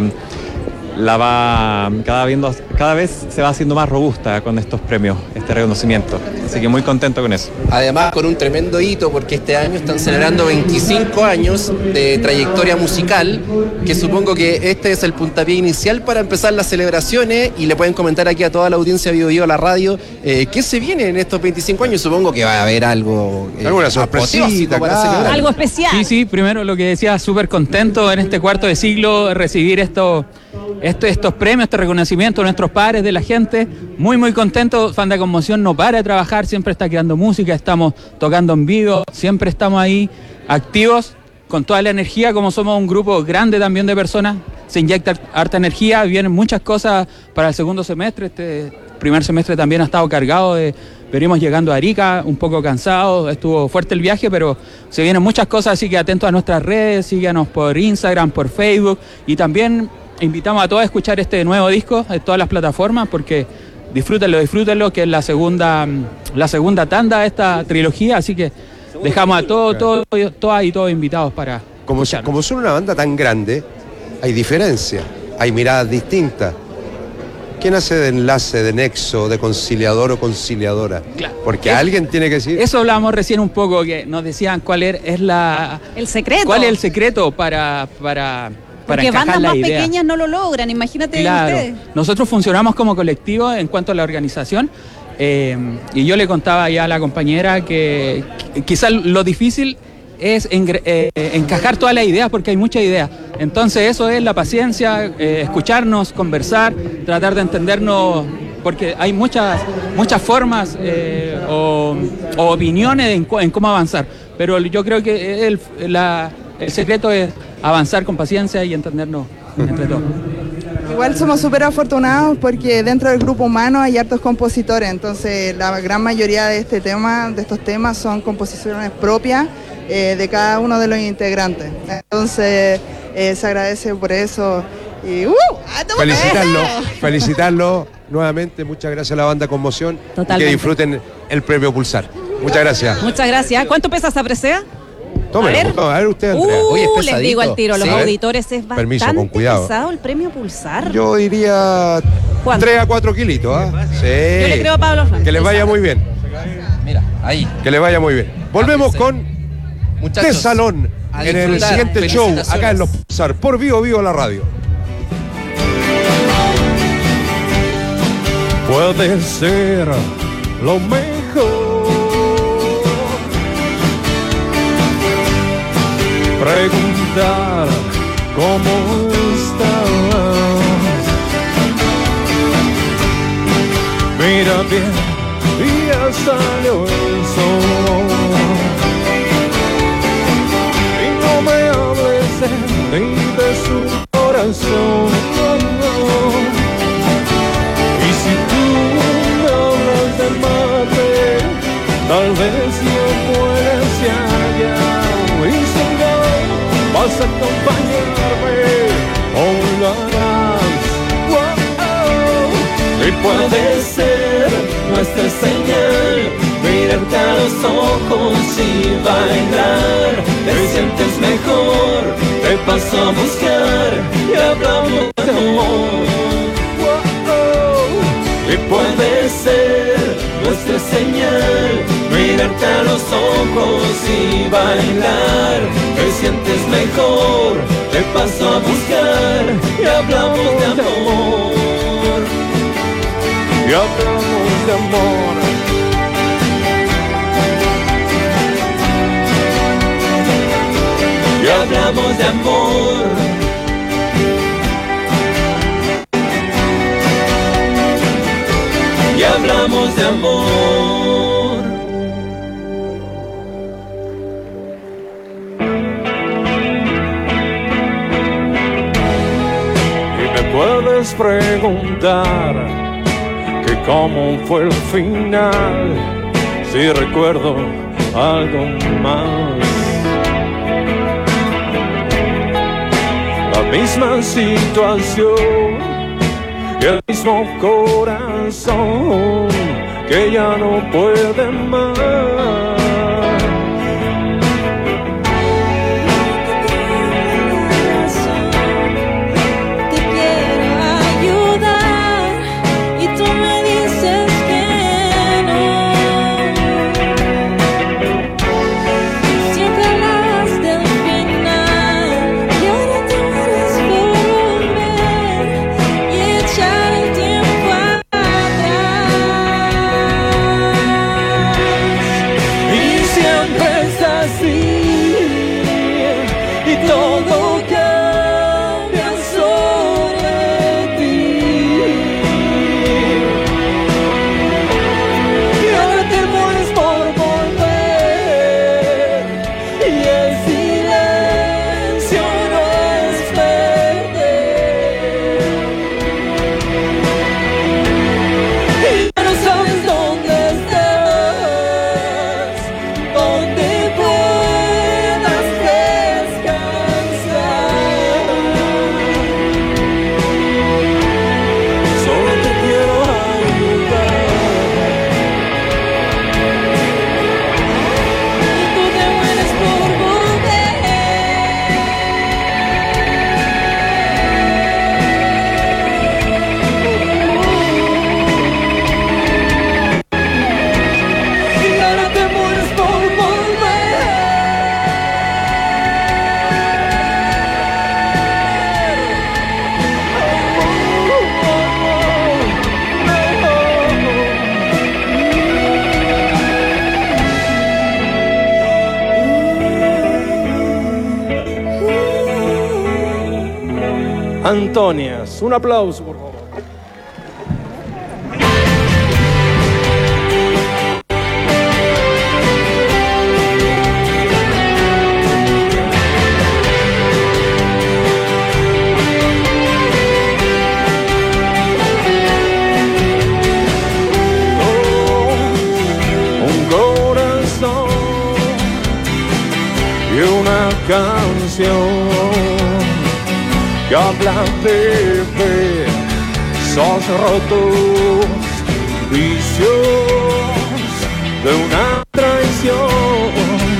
S19: la va cada, viendo, cada vez se va haciendo más robusta con estos premios, este reconocimiento, así que muy contento con eso.
S8: Además con un tremendo hito porque este año están celebrando veinticinco años de trayectoria musical, que supongo que este es el puntapié inicial para empezar las celebraciones, y le pueden comentar aquí a toda la audiencia de Vivo Vivo a la radio eh, qué se viene en estos veinticinco años. Supongo que va a haber algo eh,
S6: alguna sorpresita
S8: para
S6: claro.
S8: celebrar.
S7: Algo especial.
S20: Sí, sí, primero lo que decía, súper contento en este cuarto de siglo recibir esto, esto, estos premios, este reconocimiento de nuestros padres, de la gente. Muy, muy contento. Fanda Conmoción no para de trabajar, siempre está creando música, estamos tocando en vivo, siempre estamos ahí activos con toda la energía. Como somos un grupo grande también de personas, se inyecta harta energía, vienen muchas cosas para el segundo semestre. Este primer semestre también ha estado cargado de... Venimos llegando a Arica, un poco cansados, estuvo fuerte el viaje, pero se vienen muchas cosas, así que atentos a nuestras redes, síganos por Instagram, por Facebook, y también invitamos a todos a escuchar este nuevo disco en todas las plataformas, porque disfrútenlo, disfrútenlo, que es la segunda, la segunda tanda de esta trilogía, así que dejamos a todos, todos, todas y todos invitados para
S6: como, como son una banda tan grande, hay diferencia, hay miradas distintas. ¿Quién hace de enlace, de nexo, de conciliador o conciliadora?
S20: Claro.
S6: Porque
S20: es,
S6: alguien tiene que decir...
S20: Eso hablábamos recién un poco, que nos decían cuál es la...
S7: El secreto.
S20: ¿Cuál es el secreto para... para Para
S7: Porque bandas más
S20: idea.
S7: pequeñas no lo logran, imagínate
S20: claro.
S7: ustedes.
S20: Nosotros funcionamos como colectivo en cuanto a la organización, eh, y yo le contaba ya a la compañera que, que quizás lo difícil es engre, eh, encajar todas las ideas, porque hay muchas ideas. Entonces eso es la paciencia, eh, escucharnos, conversar, tratar de entendernos, porque hay muchas, muchas formas eh, o, o opiniones en, en cómo avanzar. Pero yo creo que el, la, el secreto es avanzar con paciencia y entendernos entre todos.
S5: Igual somos súper afortunados porque dentro del grupo humano hay hartos compositores, entonces la gran mayoría de este tema, de estos temas son composiciones propias eh, de cada uno de los integrantes. Entonces eh, se agradece por eso y ¡uh!
S6: felicitarlo, felicitarlo nuevamente. Muchas gracias a la banda Conmoción.
S7: Totalmente.
S6: Y que disfruten el premio Pulsar. Muchas gracias.
S7: Muchas gracias. ¿Cuánto pesa esa presea?
S6: Tómelo,
S7: a ver,
S6: a ver usted, Andrea.
S7: Uh,
S6: Oye, es
S7: les digo al tiro, los
S6: sí.
S7: auditores es bastante
S6: Permiso, con cuidado.
S7: pesado el premio Pulsar.
S6: Yo diría tres a cuatro kilitos, ¿ah? Sí.
S7: Yo le creo a Pablo Franco.
S6: Que les vaya muy bien.
S8: Mira, ahí.
S6: Que les vaya muy bien. Volvemos con
S8: Muchachos,
S6: De Salón
S8: a
S6: en el
S8: disfrutar.
S6: siguiente show
S8: Felicitaciones.
S6: acá en Los Pulsar por Vivo Vivo la radio.
S9: Puede ser lo mejor preguntar cómo estás. Mira bien, y ya salió el sol. Y no me hables de él ni de su corazón. Y si tú me hablas de mate, tal vez yo pueda ser allá. Y si no, vas a acompañarme o lo harás. Wow. Y puede ser nuestra señal, mirarte a los ojos y bailar. Te sientes mejor, te paso a buscar y hablamos de amor. Y puede ser nuestra señal, mirarte a los ojos y bailar. Te sientes mejor, te paso a buscar y hablamos de amor. Y hablamos de amor. Y hablamos de amor. Y hablamos de amor. Y me puedes preguntar que cómo fue el final, si recuerdo algo más. La misma situación y el mismo corazón que ya no puede más. Antonias, un aplauso por favor. Un corazón y una canción que habla de besos rotos, vicios de una traición,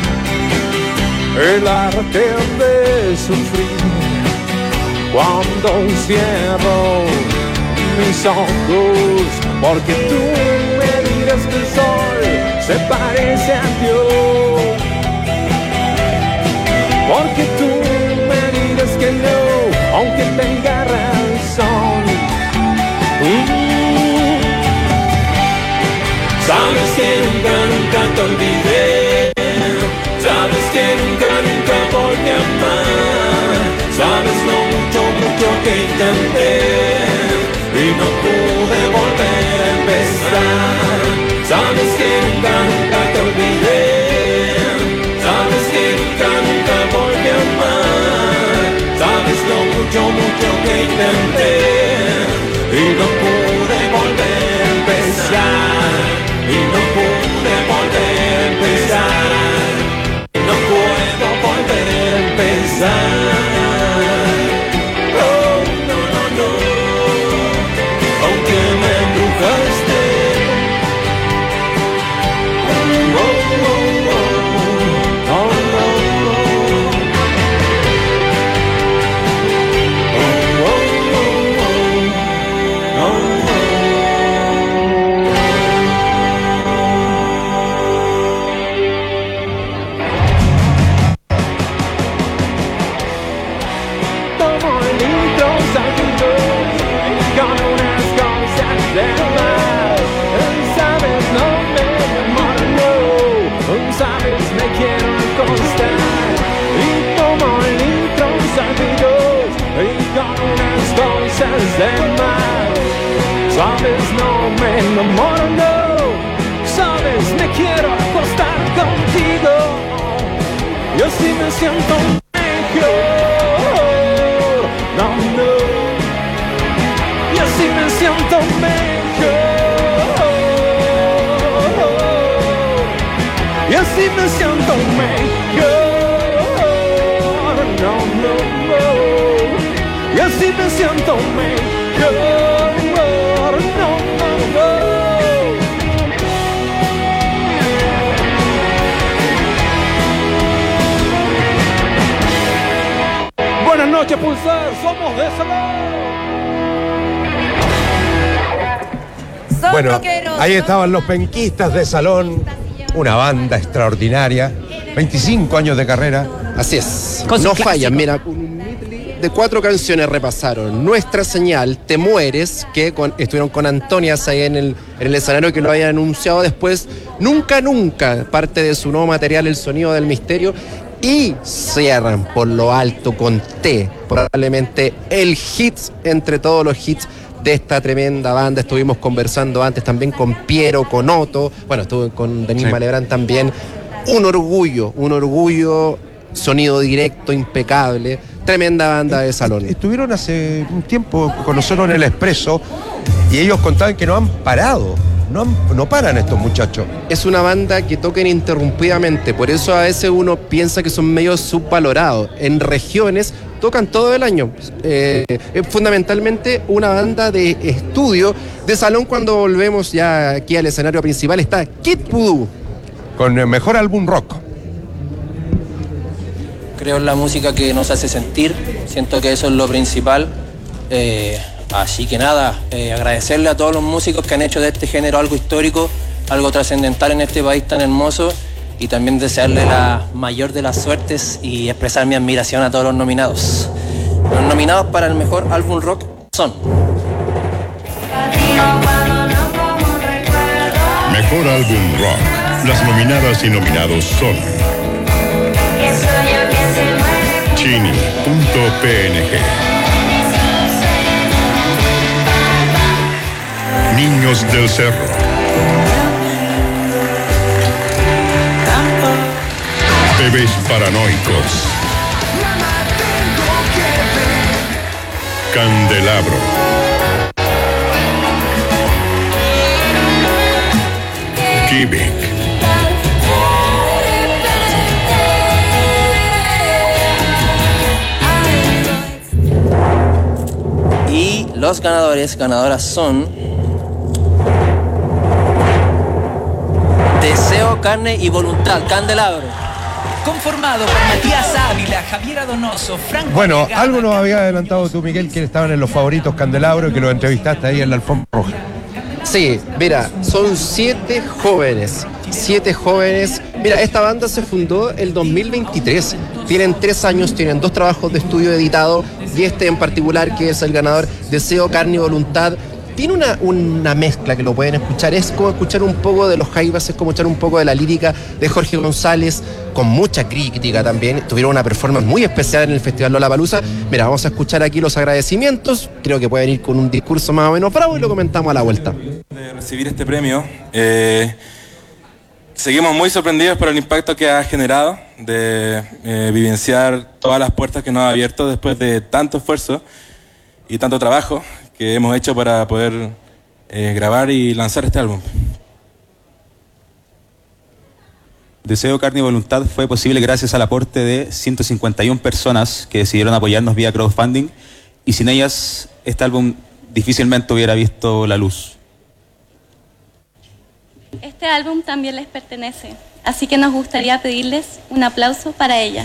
S9: el arte de sufrir cuando cierro mis ojos, porque tú me dirás que el sol se parece a Dios, porque tú me dirás que no, aunque tenga razón. Mm. Sabes que nunca, nunca te olvidé. Sabes que nunca, nunca volví a amar. Sabes lo mucho, mucho que intenté y no pude volver a empezar. Sabes que nunca, nunca te olvidé. Sabes que nunca, nunca volví a amar. Sabes lo mucho, mucho que intenté y no pude volver a empezar. Y no pude volver a empezar. Y no puedo volver a empezar. Oh, no, no, no. Aunque me embrujaste. Oh, oh, oh, oh. Oh, oh, oh. Sabes, no me demoro, no. Sabes, me quiero acostar y tomo litros salpidos y con unas cosas de mar. Sabes, no me enamoro, no. Sabes, me quiero acostar contigo y así me siento mejor. No, no. Y así me siento mejor. Y así me siento mejor. No, no, no. así me siento mejor. No, no, no. Buenas noches, Pulsar, somos de Salón.
S6: Bueno, ahí estaban los penquistas de Salón, una banda extraordinaria, veinticinco años de carrera.
S8: Así es, no fallan, mira, de cuatro canciones repasaron Nuestra Señal, Te Mueres, que con, estuvieron con Antonias ahí en el, en el escenario, que lo habían anunciado después, Nunca Nunca, parte de su nuevo material El Sonido del Misterio, y cierran por lo alto con T, probablemente el hit entre todos los hits de esta tremenda banda. Estuvimos conversando antes también con Piero, con Otto, bueno, estuve con Denise sí. Malebrán también. Un orgullo, un orgullo, sonido directo, impecable, tremenda banda de Salón.
S6: Estuvieron hace un tiempo con nosotros en el Expreso y ellos contaban que no han parado. No, no paran estos muchachos.
S8: Es una banda que toca ininterrumpidamente, por eso a veces uno piensa que son medio subvalorados. En regiones tocan todo el año. Eh, es fundamentalmente una banda de estudio de Salón. Cuando volvemos ya aquí al escenario principal está Kid Voodoo.
S6: Con el mejor álbum rock.
S10: Creo en la música que nos hace sentir, siento que eso es lo principal. Eh, Así que nada, eh, agradecerle a todos los músicos que han hecho de este género algo histórico, algo trascendental en este país tan hermoso, y también desearle la mayor de las suertes y expresar mi admiración a todos los nominados. Los nominados para el mejor álbum rock son...
S4: Mejor álbum rock. Las nominadas y nominados son... Chini punto P N G, Niños del Cerro, Bebés Paranoicos, Candelabro, Kivik,
S10: y los ganadores, ganadoras son... Deseo, Carne y Voluntad, Candelabro.
S11: Conformado por Matías Ávila, Javier Donoso, Franco...
S6: Bueno, algo nos había adelantado tú, Miguel, que estaban en los favoritos Candelabro y que lo entrevistaste ahí en la alfombra roja.
S8: Sí, mira, son siete jóvenes, siete jóvenes. Mira, esta banda se fundó el dos mil veintitrés. Tienen tres años, tienen dos trabajos de estudio editados y este en particular, que es el ganador, Deseo, Carne y Voluntad. Tiene una, una mezcla que lo pueden escuchar, es como escuchar un poco de los Jaivas, es como escuchar un poco de la lírica de Jorge González, con mucha crítica también. Tuvieron una performance muy especial en el Festival Lollapalooza. Mira, vamos a escuchar aquí los agradecimientos, creo que pueden ir con un discurso más o menos bravo y lo comentamos a la vuelta.
S12: De recibir este premio, eh, seguimos muy sorprendidos por el impacto que ha generado, de eh, vivenciar todas las puertas que nos ha abierto después de tanto esfuerzo y tanto trabajo que hemos hecho para poder eh, grabar y lanzar este álbum.
S13: Deseo, Carne y Voluntad fue posible gracias al aporte de ciento cincuenta y una personas que decidieron apoyarnos vía crowdfunding, y sin ellas este álbum difícilmente hubiera visto la luz.
S2: Este álbum también les pertenece, así que nos gustaría pedirles un aplauso para ellas.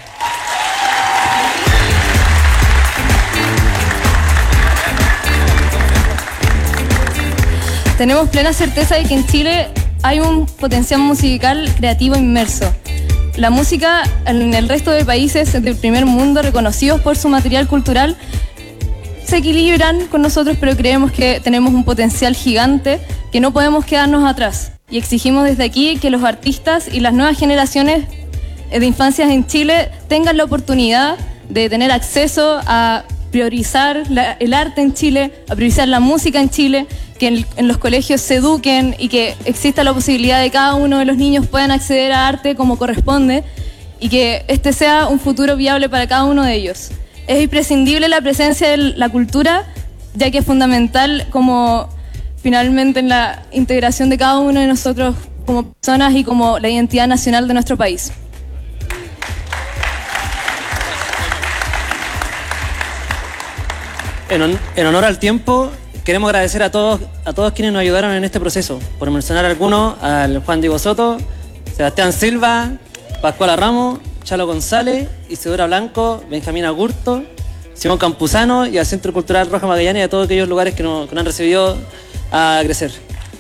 S24: Tenemos plena certeza de que en Chile hay un potencial musical creativo inmerso. La música en el resto de países del primer mundo, reconocidos por su material cultural, se equilibran con nosotros, pero creemos que tenemos un potencial gigante que no podemos quedarnos atrás. Y exigimos desde aquí que los artistas y las nuevas generaciones de infancias en Chile tengan la oportunidad de tener acceso a priorizar la, el arte en Chile, a priorizar la música en Chile, que en, en los colegios se eduquen y que exista la posibilidad de que cada uno de los niños puedan acceder a arte como corresponde y que este sea un futuro viable para cada uno de ellos. Es imprescindible la presencia de la cultura, ya que es fundamental como finalmente en la integración de cada uno de nosotros como personas y como la identidad nacional de nuestro país.
S14: En, hon- en honor al tiempo, queremos agradecer a todos, a todos quienes nos ayudaron en este proceso. Por mencionar algunos, al Juan Diego Soto, Sebastián Silva, Pascuala Ramos, Chalo González, Isidora Blanco, Benjamín Agurto, Simón Campuzano y al Centro Cultural Roja Magallanes y a todos aquellos lugares que nos, que nos han recibido a crecer.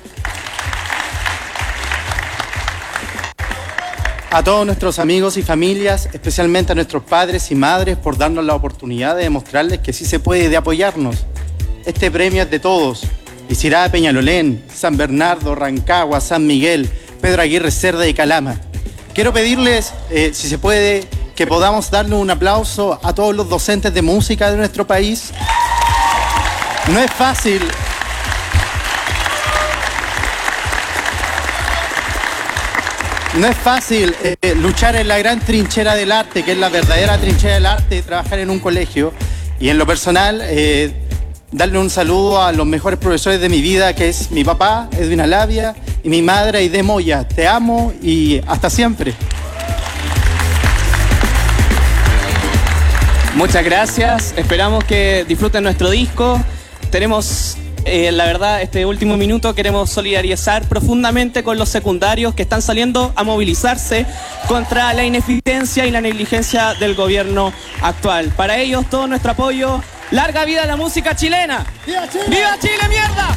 S15: A todos nuestros amigos y familias, especialmente a nuestros padres y madres, por darnos la oportunidad de demostrarles que sí se puede, de apoyarnos. Este premio es de todos. Isirá de Peñalolén, San Bernardo, Rancagua, San Miguel, Pedro Aguirre Cerda y Calama. Quiero pedirles, eh, si se puede, que podamos darle un aplauso a todos los docentes de música de nuestro país. No es fácil. No es fácil eh, luchar en la gran trinchera del arte, que es la verdadera trinchera del arte, y trabajar en un colegio. Y en lo personal, eh, darle un saludo a los mejores profesores de mi vida, que es mi papá, Edwin Alavia, y mi madre, Aide Moya. Te amo y hasta siempre.
S17: Muchas gracias, esperamos que disfruten nuestro disco. Tenemos, eh, la verdad, este último minuto queremos solidarizar profundamente con los secundarios que están saliendo a movilizarse contra la ineficiencia y la negligencia del gobierno actual. Para ellos, todo nuestro apoyo. ¡Larga vida a la música chilena! ¡Viva Chile! ¡Viva Chile, mierda!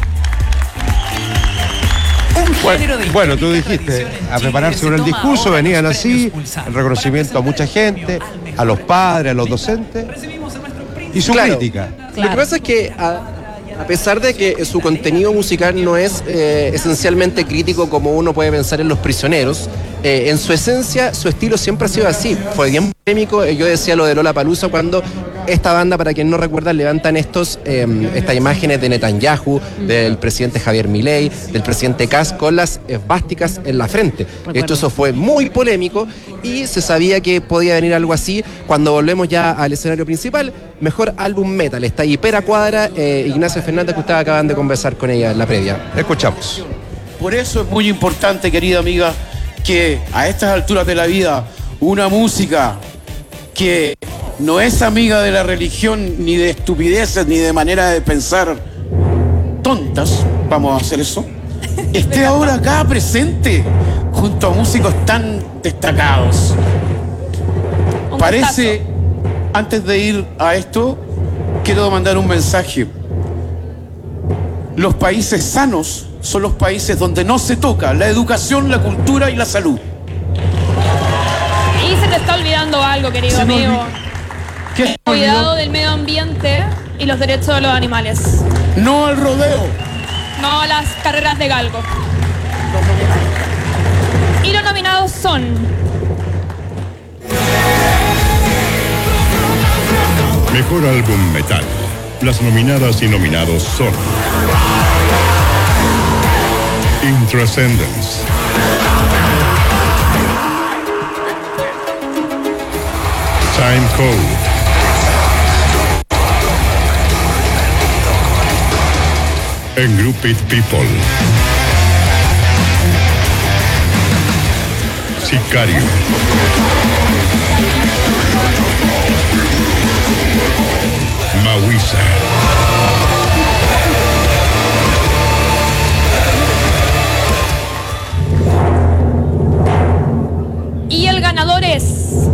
S6: Bueno, bueno, tú dijiste, a prepararse sobre el discurso, venían así, el reconocimiento a mucha gente, a los padres, a los docentes, y su
S8: Claro.
S6: crítica.
S8: Lo que pasa es que a, a pesar de que su contenido musical no es eh, esencialmente crítico como uno puede pensar en Los Prisioneros, eh, en su esencia su estilo siempre ha sido así. Fue bien polémico. Eh, yo decía lo de Lollapalooza cuando esta banda, para quien no recuerda, levantan estos eh, estas imágenes de Netanyahu, del presidente Javier Milei, del presidente Kass con las esvásticas en la frente. Esto eso fue muy polémico y se sabía que podía venir algo así. Cuando volvemos ya al escenario principal, mejor álbum metal. Está ahí Pera Cuadra, eh, Ignacia Fernández, que ustedes acaban de conversar con ella en la previa.
S6: Escuchamos.
S18: Por eso es muy importante, querida amiga, que a estas alturas de la vida, una música que no es amiga de la religión, ni de estupideces, ni de manera de pensar tontas, vamos a hacer eso, esté ahora acá presente, junto a músicos tan destacados. Parece, antes de ir a esto, quiero mandar un mensaje. Los países sanos son los países donde no se toca la educación, la cultura y la salud.
S25: Y se te está olvidando algo, querido
S18: Se me
S25: amigo.
S18: olvi- ¿Qué?
S25: Cuidado del medio ambiente y los derechos de los animales.
S18: No al rodeo.
S25: No a las carreras de galgo. Y los nominados son...
S4: Mejor álbum metal. Las nominadas y nominados son In Transcendence, Time Code, Engrouped People, Sicario, Mawisa,
S25: Y el ganador es...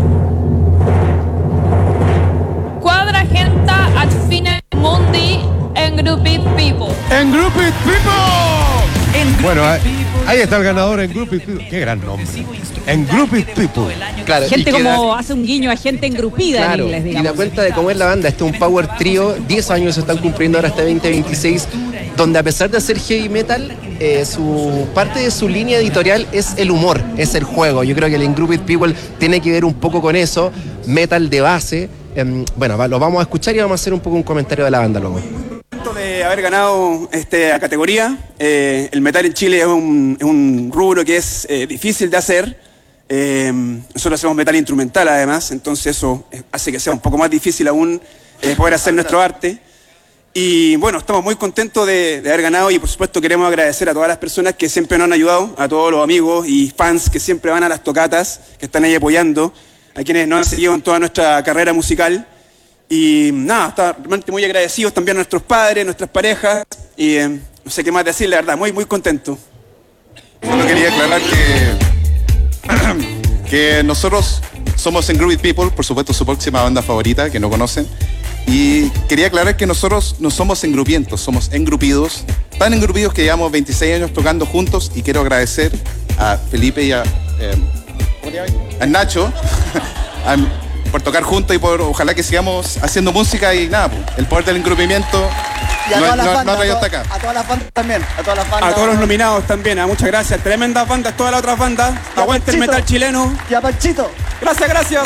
S25: Quadragenta ad fine mundi Engrouped People.
S18: Engrouped People.
S6: Bueno, ahí, ahí está el ganador en Grouped People. Qué gran nombre. En Grouped People.
S8: Claro,
S7: Gente
S8: y que
S7: como
S8: da-
S7: hace un guiño a gente engrupida
S8: Claro,
S7: en inglés,
S8: y
S7: digamos.
S8: da cuenta de cómo es la banda. Este es un power trio, diez años se están cumpliendo ahora hasta veinte veintiséis, donde a pesar de hacer heavy metal, eh, su parte de su línea editorial es el humor, es el juego. Yo creo que el Engrouped People tiene que ver un poco con eso, metal de base. Em, bueno, va- lo vamos a escuchar y vamos a hacer un poco un comentario de la banda luego.
S26: De haber ganado esta categoría. Eh, el metal en Chile es un, es un rubro que es eh, difícil de hacer. Eh, nosotros hacemos metal instrumental además, entonces eso eh, hace que sea un poco más difícil aún eh, poder hacer nuestro arte. Y bueno, estamos muy contentos de, de haber ganado y por supuesto queremos agradecer a todas las personas que siempre nos han ayudado, a todos los amigos y fans que siempre van a las tocatas, que están ahí apoyando, a quienes nos han seguido en toda nuestra carrera musical. Y nada, está realmente muy agradecidos también a nuestros padres, nuestras parejas, y eh, no sé qué más decir, la verdad, muy, muy contento.
S1: Solo quería aclarar que, que nosotros somos Engrouped People, por supuesto su próxima banda favorita, que no conocen. Y quería aclarar que nosotros no somos engrupientos, somos engrupidos, tan engrupidos que llevamos veintiséis años tocando juntos, y quiero agradecer a Felipe y a, eh, a Nacho a, por tocar juntos y por ojalá que sigamos haciendo música y nada, pues, el poder del engrupimiento
S3: y a
S1: no,
S3: todas las
S1: no,
S3: bandas,
S1: no ha traído
S3: a,
S1: hasta acá.
S3: a todas las bandas también, a todas las bandas.
S26: A todos los nominados también, ¿eh? Muchas gracias. Tremendas bandas, todas las otras bandas. Aguante el metal chileno.
S3: Y a Panchito.
S26: Gracias, gracias.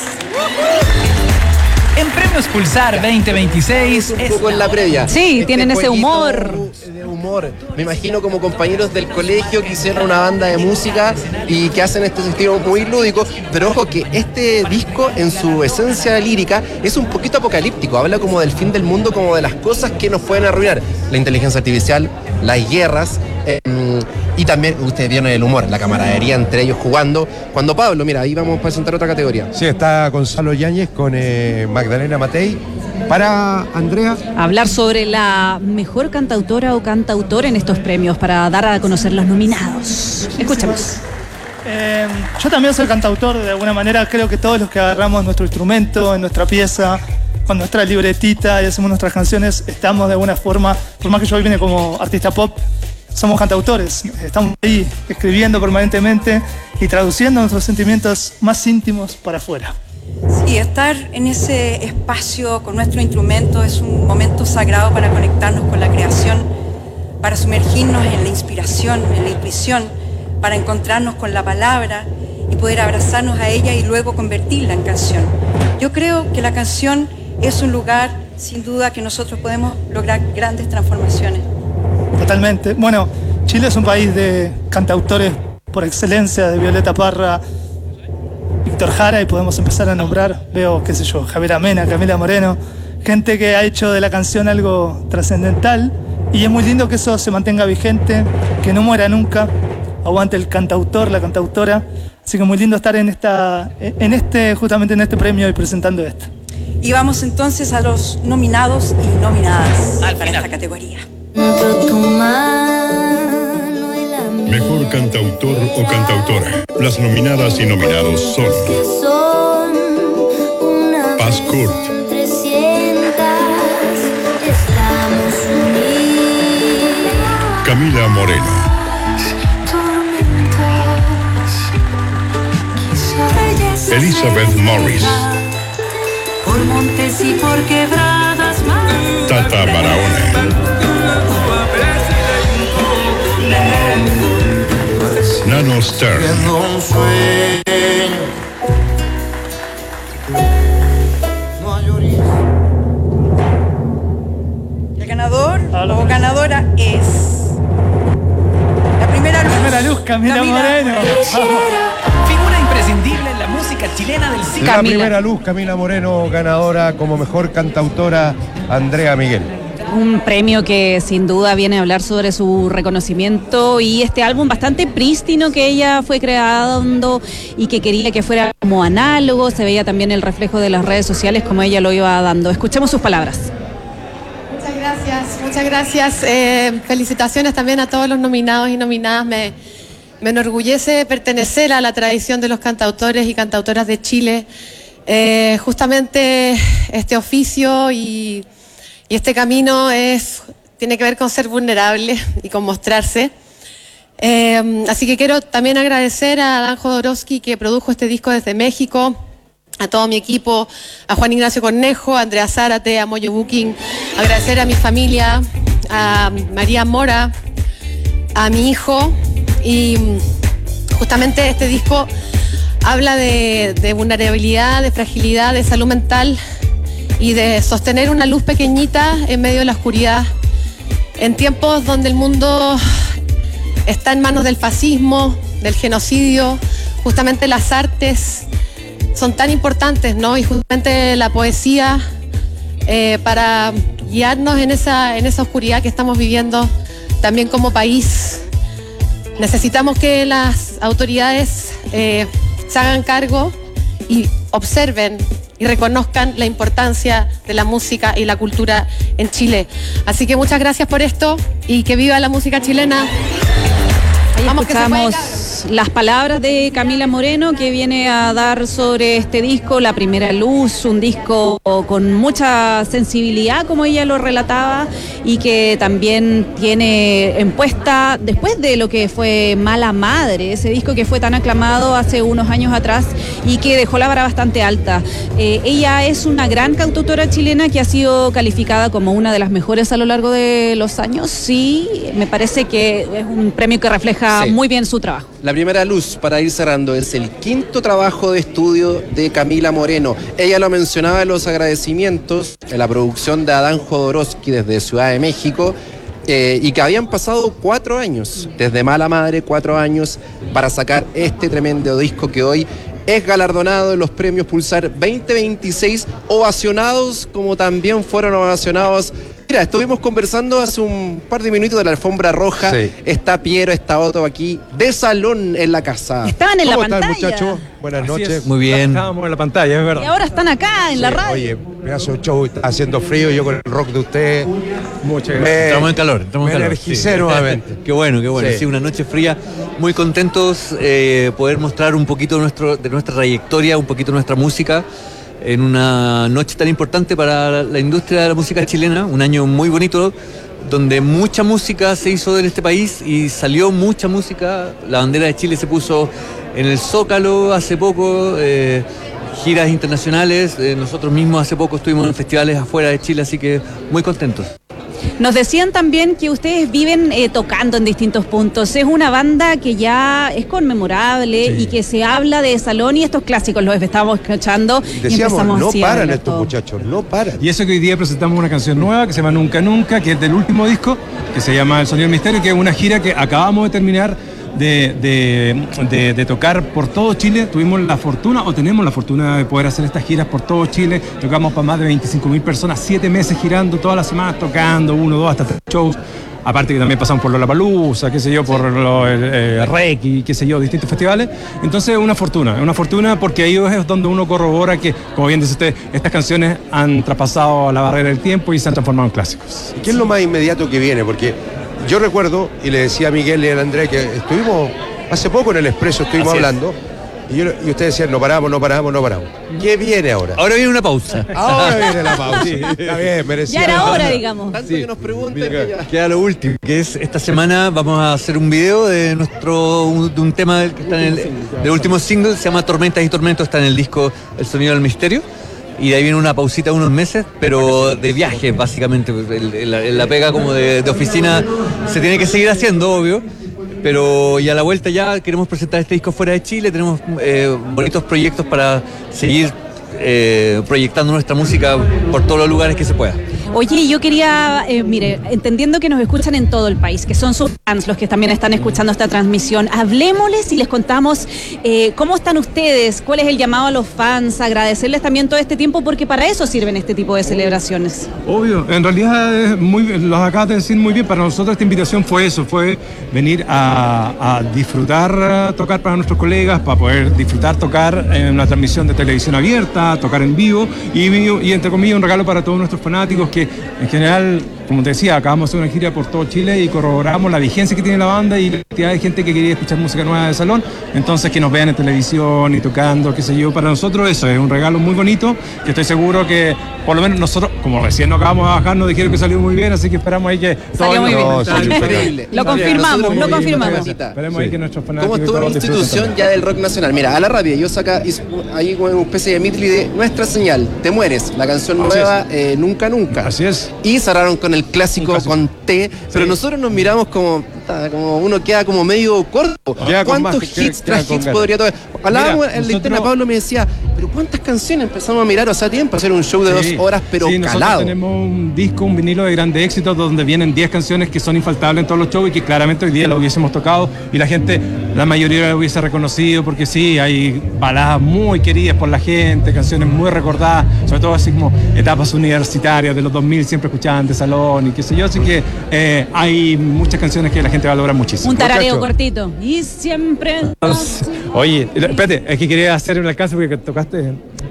S11: En Premios Pulsar veinte veintiséis.
S8: Un poco en la previa.
S7: Sí,
S8: Este
S7: tienen ese
S8: jueguito
S7: humor.
S8: De humor. Me imagino como compañeros del colegio que hicieron una banda de música y que hacen este estilo muy lúdico. Pero ojo que este disco en su esencia lírica es un poquito apocalíptico. Habla como del fin del mundo, como de las cosas que nos pueden arruinar. La inteligencia artificial, las guerras. Eh, y también ustedes vieron el humor, la camaradería entre ellos jugando. Cuando Pablo, mira, ahí vamos a presentar otra categoría.
S6: Sí, está Gonzalo Yáñez con eh, Magdalena Matei. Para Andrea.
S7: Hablar sobre la mejor cantautora o cantautor en estos premios para dar a conocer los nominados. Escuchemos.
S16: Eh, yo también soy cantautor, de alguna manera creo que todos los que agarramos nuestro instrumento, en nuestra pieza, con nuestra libretita y hacemos nuestras canciones, estamos de alguna forma, por más que yo hoy vine como artista pop, somos cantautores, estamos ahí escribiendo permanentemente y traduciendo nuestros sentimientos más íntimos para afuera.
S21: Sí, estar en ese espacio con nuestro instrumento es un momento sagrado para conectarnos con la creación, para sumergirnos en la inspiración, en la intuición, para encontrarnos con la palabra y poder abrazarnos a ella y luego convertirla en canción. Yo creo que la canción es un lugar, sin duda, que nosotros podemos lograr grandes transformaciones.
S16: Totalmente. Bueno, Chile es un país de cantautores por excelencia, de Violeta Parra, Víctor Jara, y podemos empezar a nombrar, veo, qué sé yo, Javier Amena, Camila Moreno, gente que ha hecho de la canción algo trascendental, y es muy lindo que eso se mantenga vigente, que no muera nunca, aguante el cantautor, la cantautora, así que muy lindo estar en esta, en este, justamente en este premio y presentando esto.
S21: Y vamos entonces a los nominados y nominadas para esta categoría.
S4: Mejor cantautor o cantautora. Las nominadas y nominados son Paz Kurt, Camila Moreno, Elizabeth Morris,
S22: por montes y por quebradas,
S4: Tata Barahona, Nano Stern,
S21: El ganador o ganadora es la primera luz,
S16: la primera luz Camila, Camila Moreno.
S11: Figura imprescindible en la música chilena del siglo.
S6: La primera luz, Camila Moreno, ganadora como mejor cantautora, Andrea Miguel.
S7: Un premio que sin duda viene a hablar sobre su reconocimiento y este álbum bastante prístino que ella fue creando y que quería que fuera como análogo. Se veía también el reflejo de las redes sociales como ella lo iba dando. Escuchemos sus palabras.
S23: Muchas gracias, muchas gracias. Eh, felicitaciones también a todos los nominados y nominadas. Me, me enorgullece pertenecer a la tradición de los cantautores y cantautoras de Chile. Eh, justamente este oficio y... Y este camino es, tiene que ver con ser vulnerable y con mostrarse. Eh, así que quiero también agradecer a Dan Jodorowsky, que produjo este disco desde México, a todo mi equipo, a Juan Ignacio Cornejo, a Andrea Zárate, a Moyo Booking, agradecer a mi familia, a María Mora, a mi hijo. Y justamente este disco habla de, de vulnerabilidad, de fragilidad, de salud mental, y de sostener una luz pequeñita en medio de la oscuridad, en tiempos donde el mundo está en manos del fascismo, del genocidio. Justamente las artes son tan importantes, ¿no? Y justamente la poesía eh, para guiarnos en esa, en esa oscuridad que estamos viviendo también como país. Necesitamos que las autoridades eh, se hagan cargo y observen y reconozcan la importancia de la música y la cultura en Chile. Así que muchas gracias por esto y que viva la música chilena.
S7: Ahí
S23: Vamos, que se
S7: escuchamos
S23: puede.
S7: las palabras de Camila Moreno, que viene a dar sobre este disco, La Primera Luz, un disco con mucha sensibilidad, como ella lo relataba, y que también tiene en puesta, después de lo que fue Mala Madre, ese disco que fue tan aclamado hace unos años atrás y que dejó la vara bastante alta. Eh, ella es una gran cantautora chilena que ha sido calificada como una de las mejores a lo largo de los años. Sí, me parece que es un premio que refleja
S8: Sí.
S7: muy bien su trabajo.
S8: La Primera Luz, para ir cerrando, es el quinto trabajo de estudio de Camila Moreno. Ella lo mencionaba en los agradecimientos en la producción de Adán Jodorowsky desde Ciudad de México, eh, y que habían pasado cuatro años, desde Mala Madre, cuatro años, para sacar este tremendo disco que hoy es galardonado en los premios Pulsar veinte veintiséis, ovacionados como también fueron ovacionados. Mira, estuvimos conversando hace un par de minutos de la alfombra roja. Sí. Está Piero, está Otto aquí, de salón en la casa.
S7: Estaban en la
S6: ¿Cómo
S7: pantalla.
S6: están, muchachos? Buenas
S5: Así
S6: noches.
S5: es. Muy bien. Estábamos en la pantalla, es verdad.
S7: Y ahora están acá en
S6: Sí,
S7: la radio.
S6: Oye, pedazo de show, está haciendo frío, yo con el rock de ustedes.
S5: Muchas
S6: Me-
S5: gracias. Estamos en calor, estamos
S6: me
S5: en calor.
S6: energicé
S5: sí.
S6: nuevamente.
S5: Qué bueno, qué bueno.
S6: Sí.
S5: Sí, una noche fría. Muy contentos eh, poder mostrar un poquito nuestro, de nuestra trayectoria, un poquito nuestra música en una noche tan importante para la industria de la música chilena. Un año muy bonito, donde mucha música se hizo en este país y salió mucha música. La bandera de Chile se puso en el Zócalo hace poco, eh, giras internacionales. Eh, nosotros mismos hace poco estuvimos en festivales afuera de Chile, así que muy contentos.
S7: Nos decían también que ustedes viven eh, tocando en distintos puntos. Es una banda que ya es conmemorable
S6: Sí.
S7: y que se habla de salón y estos clásicos los estamos escuchando. y
S6: Decíamos,
S7: empezamos
S6: no
S7: así a
S6: paran
S7: bailar
S6: estos
S7: todo.
S6: muchachos, no paran.
S5: Y eso que hoy día presentamos una canción nueva que se llama Nunca Nunca, que es del último disco, que se llama El Sonido del Misterio, que es una gira que acabamos de terminar de, de, de, de tocar por todo Chile. Tuvimos la fortuna, o tenemos la fortuna de poder hacer estas giras por todo Chile. Tocamos para más de veinticinco mil personas, siete meses girando, todas las semanas tocando, uno, dos, hasta tres shows. Aparte que también pasamos por Lollapalooza, qué sé yo, por lo, el, eh, Rec y qué sé yo, distintos festivales. Entonces es una fortuna, es una fortuna porque ahí es donde uno corrobora que, como bien dice usted, estas canciones han traspasado la barrera del tiempo y se han transformado en clásicos.
S6: ¿Qué es lo más inmediato que viene? Porque yo recuerdo, y le decía a Miguel y a Andrés, que estuvimos hace poco en el Expreso, estuvimos
S5: Así es.
S6: hablando, y, yo- y ustedes decían, no paramos, no paramos, no paramos. ¿Qué viene ahora?
S5: Ahora viene una pausa.
S6: Ahora viene la pausa. Está bien, merecía.
S7: Ya era hora, digamos.
S8: Tanto que nos preguntan que ya...
S5: Queda lo último, que es esta semana vamos a hacer un video de nuestro un, de un tema del, que está en el del último single, se llama Tormentas y Tormentos, está en el disco El Sonido del Misterio. Y de ahí viene una pausita de unos meses, pero de viaje, básicamente. El- el- la, la pega como de, de oficina se tiene que seguir haciendo, obvio. Pero y a la vuelta ya queremos presentar este disco fuera de Chile. Tenemos eh, bonitos proyectos para seguir eh, proyectando nuestra música por todos los lugares que se pueda.
S7: Oye, yo quería, eh, mire, entendiendo que nos escuchan en todo el país, que son sus fans los que también están escuchando esta transmisión, hablemosles y les contamos eh, cómo están ustedes, cuál es el llamado a los fans, agradecerles también todo este tiempo, porque para eso sirven este tipo de celebraciones.
S5: Obvio, en realidad es muy bien, los acabas de decir muy bien. Para nosotros esta invitación fue eso, fue venir a, a disfrutar, eh, tocar para nuestros colegas, para poder disfrutar tocar en una transmisión de televisión abierta, tocar en vivo y, y entre comillas un regalo para todos nuestros fanáticos que en general, como te decía, acabamos de hacer una gira por todo Chile y corroboramos la vigencia que tiene la banda y la cantidad de gente que quería escuchar música nueva de salón. Entonces que nos vean en televisión y tocando, qué sé yo, para nosotros eso es un regalo muy bonito que estoy seguro que por lo menos nosotros, como recién nos acabamos de bajar, nos dijeron que salió muy bien, así que esperamos ahí que
S7: Salió muy bien.
S6: No, salió
S8: Increíble.
S7: Lo confirmamos, lo confirmamos.
S5: Esperemos ahí que nuestros fanáticos
S8: ¿Cómo estuvo la
S5: todos disfruten
S8: institución
S5: también.
S8: ya del rock nacional? Mira, a la rápida, yo saca hice ahí como una especie de medley de Nuestra Señal, Te Mueres, la canción
S5: Así
S8: nueva, eh, Nunca Nunca.
S5: Así es.
S8: Y cerraron con el clásico, con T, pero nosotros nos miramos como, puta, como uno queda como medio corto.
S6: Queda con más,
S8: ¿Cuántos
S6: queda-
S8: hits
S6: queda
S8: tras
S6: con
S8: hits
S6: ganas.
S8: podría todo? Hablábamos
S5: Mira,
S8: en la interna,
S5: nosotros-
S8: Pablo me decía, pero ¿cuántas canciones empezamos a mirar? O sea, tiempo para hacer un show de
S5: Sí,
S8: dos horas, pero
S5: sí, nosotros
S8: calado.
S5: tenemos un disco, un vinilo de grandes éxitos donde vienen diez canciones que son infaltables en todos los shows y que claramente hoy día lo hubiésemos tocado y la gente, la mayoría lo hubiese reconocido porque sí, hay baladas muy queridas por la gente, canciones muy recordadas, sobre todo así como etapas universitarias de los dos mil, siempre escuchaban de salón y qué sé yo, así que eh, hay muchas canciones que la gente valora muchísimo.
S7: Un tarareo
S6: Muchacho.
S7: cortito. Y siempre...
S5: Oye, espérate, es que quería hacer un alcance porque tocaste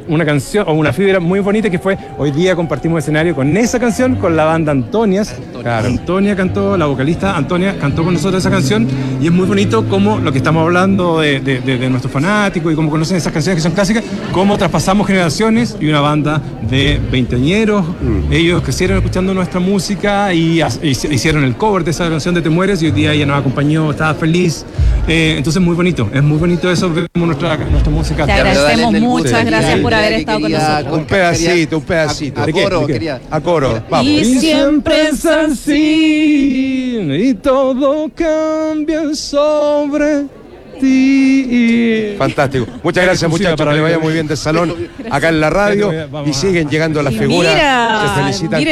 S5: una canción o una fibra muy bonita que fue hoy día compartimos escenario con esa canción con la banda Antonias. Claro. Antonia cantó, la vocalista Antonia cantó con nosotros esa canción y es muy bonito como lo que estamos hablando de, de, de, de nuestros fanáticos y cómo conocen esas canciones que son clásicas, cómo traspasamos generaciones y una banda de veinteañeros, mm. ellos crecieron escuchando nuestra música y, y hicieron el cover de esa canción de Te Mueres y hoy día ella nos acompañó, estaba feliz. Eh, entonces muy bonito, es muy bonito eso, vemos nuestra, nuestra música.
S7: Te agradecemos, muchas gracias por haber estado con nosotros.
S6: Un pedacito, un pedacito.
S9: A, a coro, quería.
S6: A coro, vamos.
S5: Y siempre es así, y todo cambia sobre ti.
S6: Fantástico. Muchas gracias, muchachos, para que vaya muy bien del salón acá en la radio y siguen llegando las figuras que felicitan.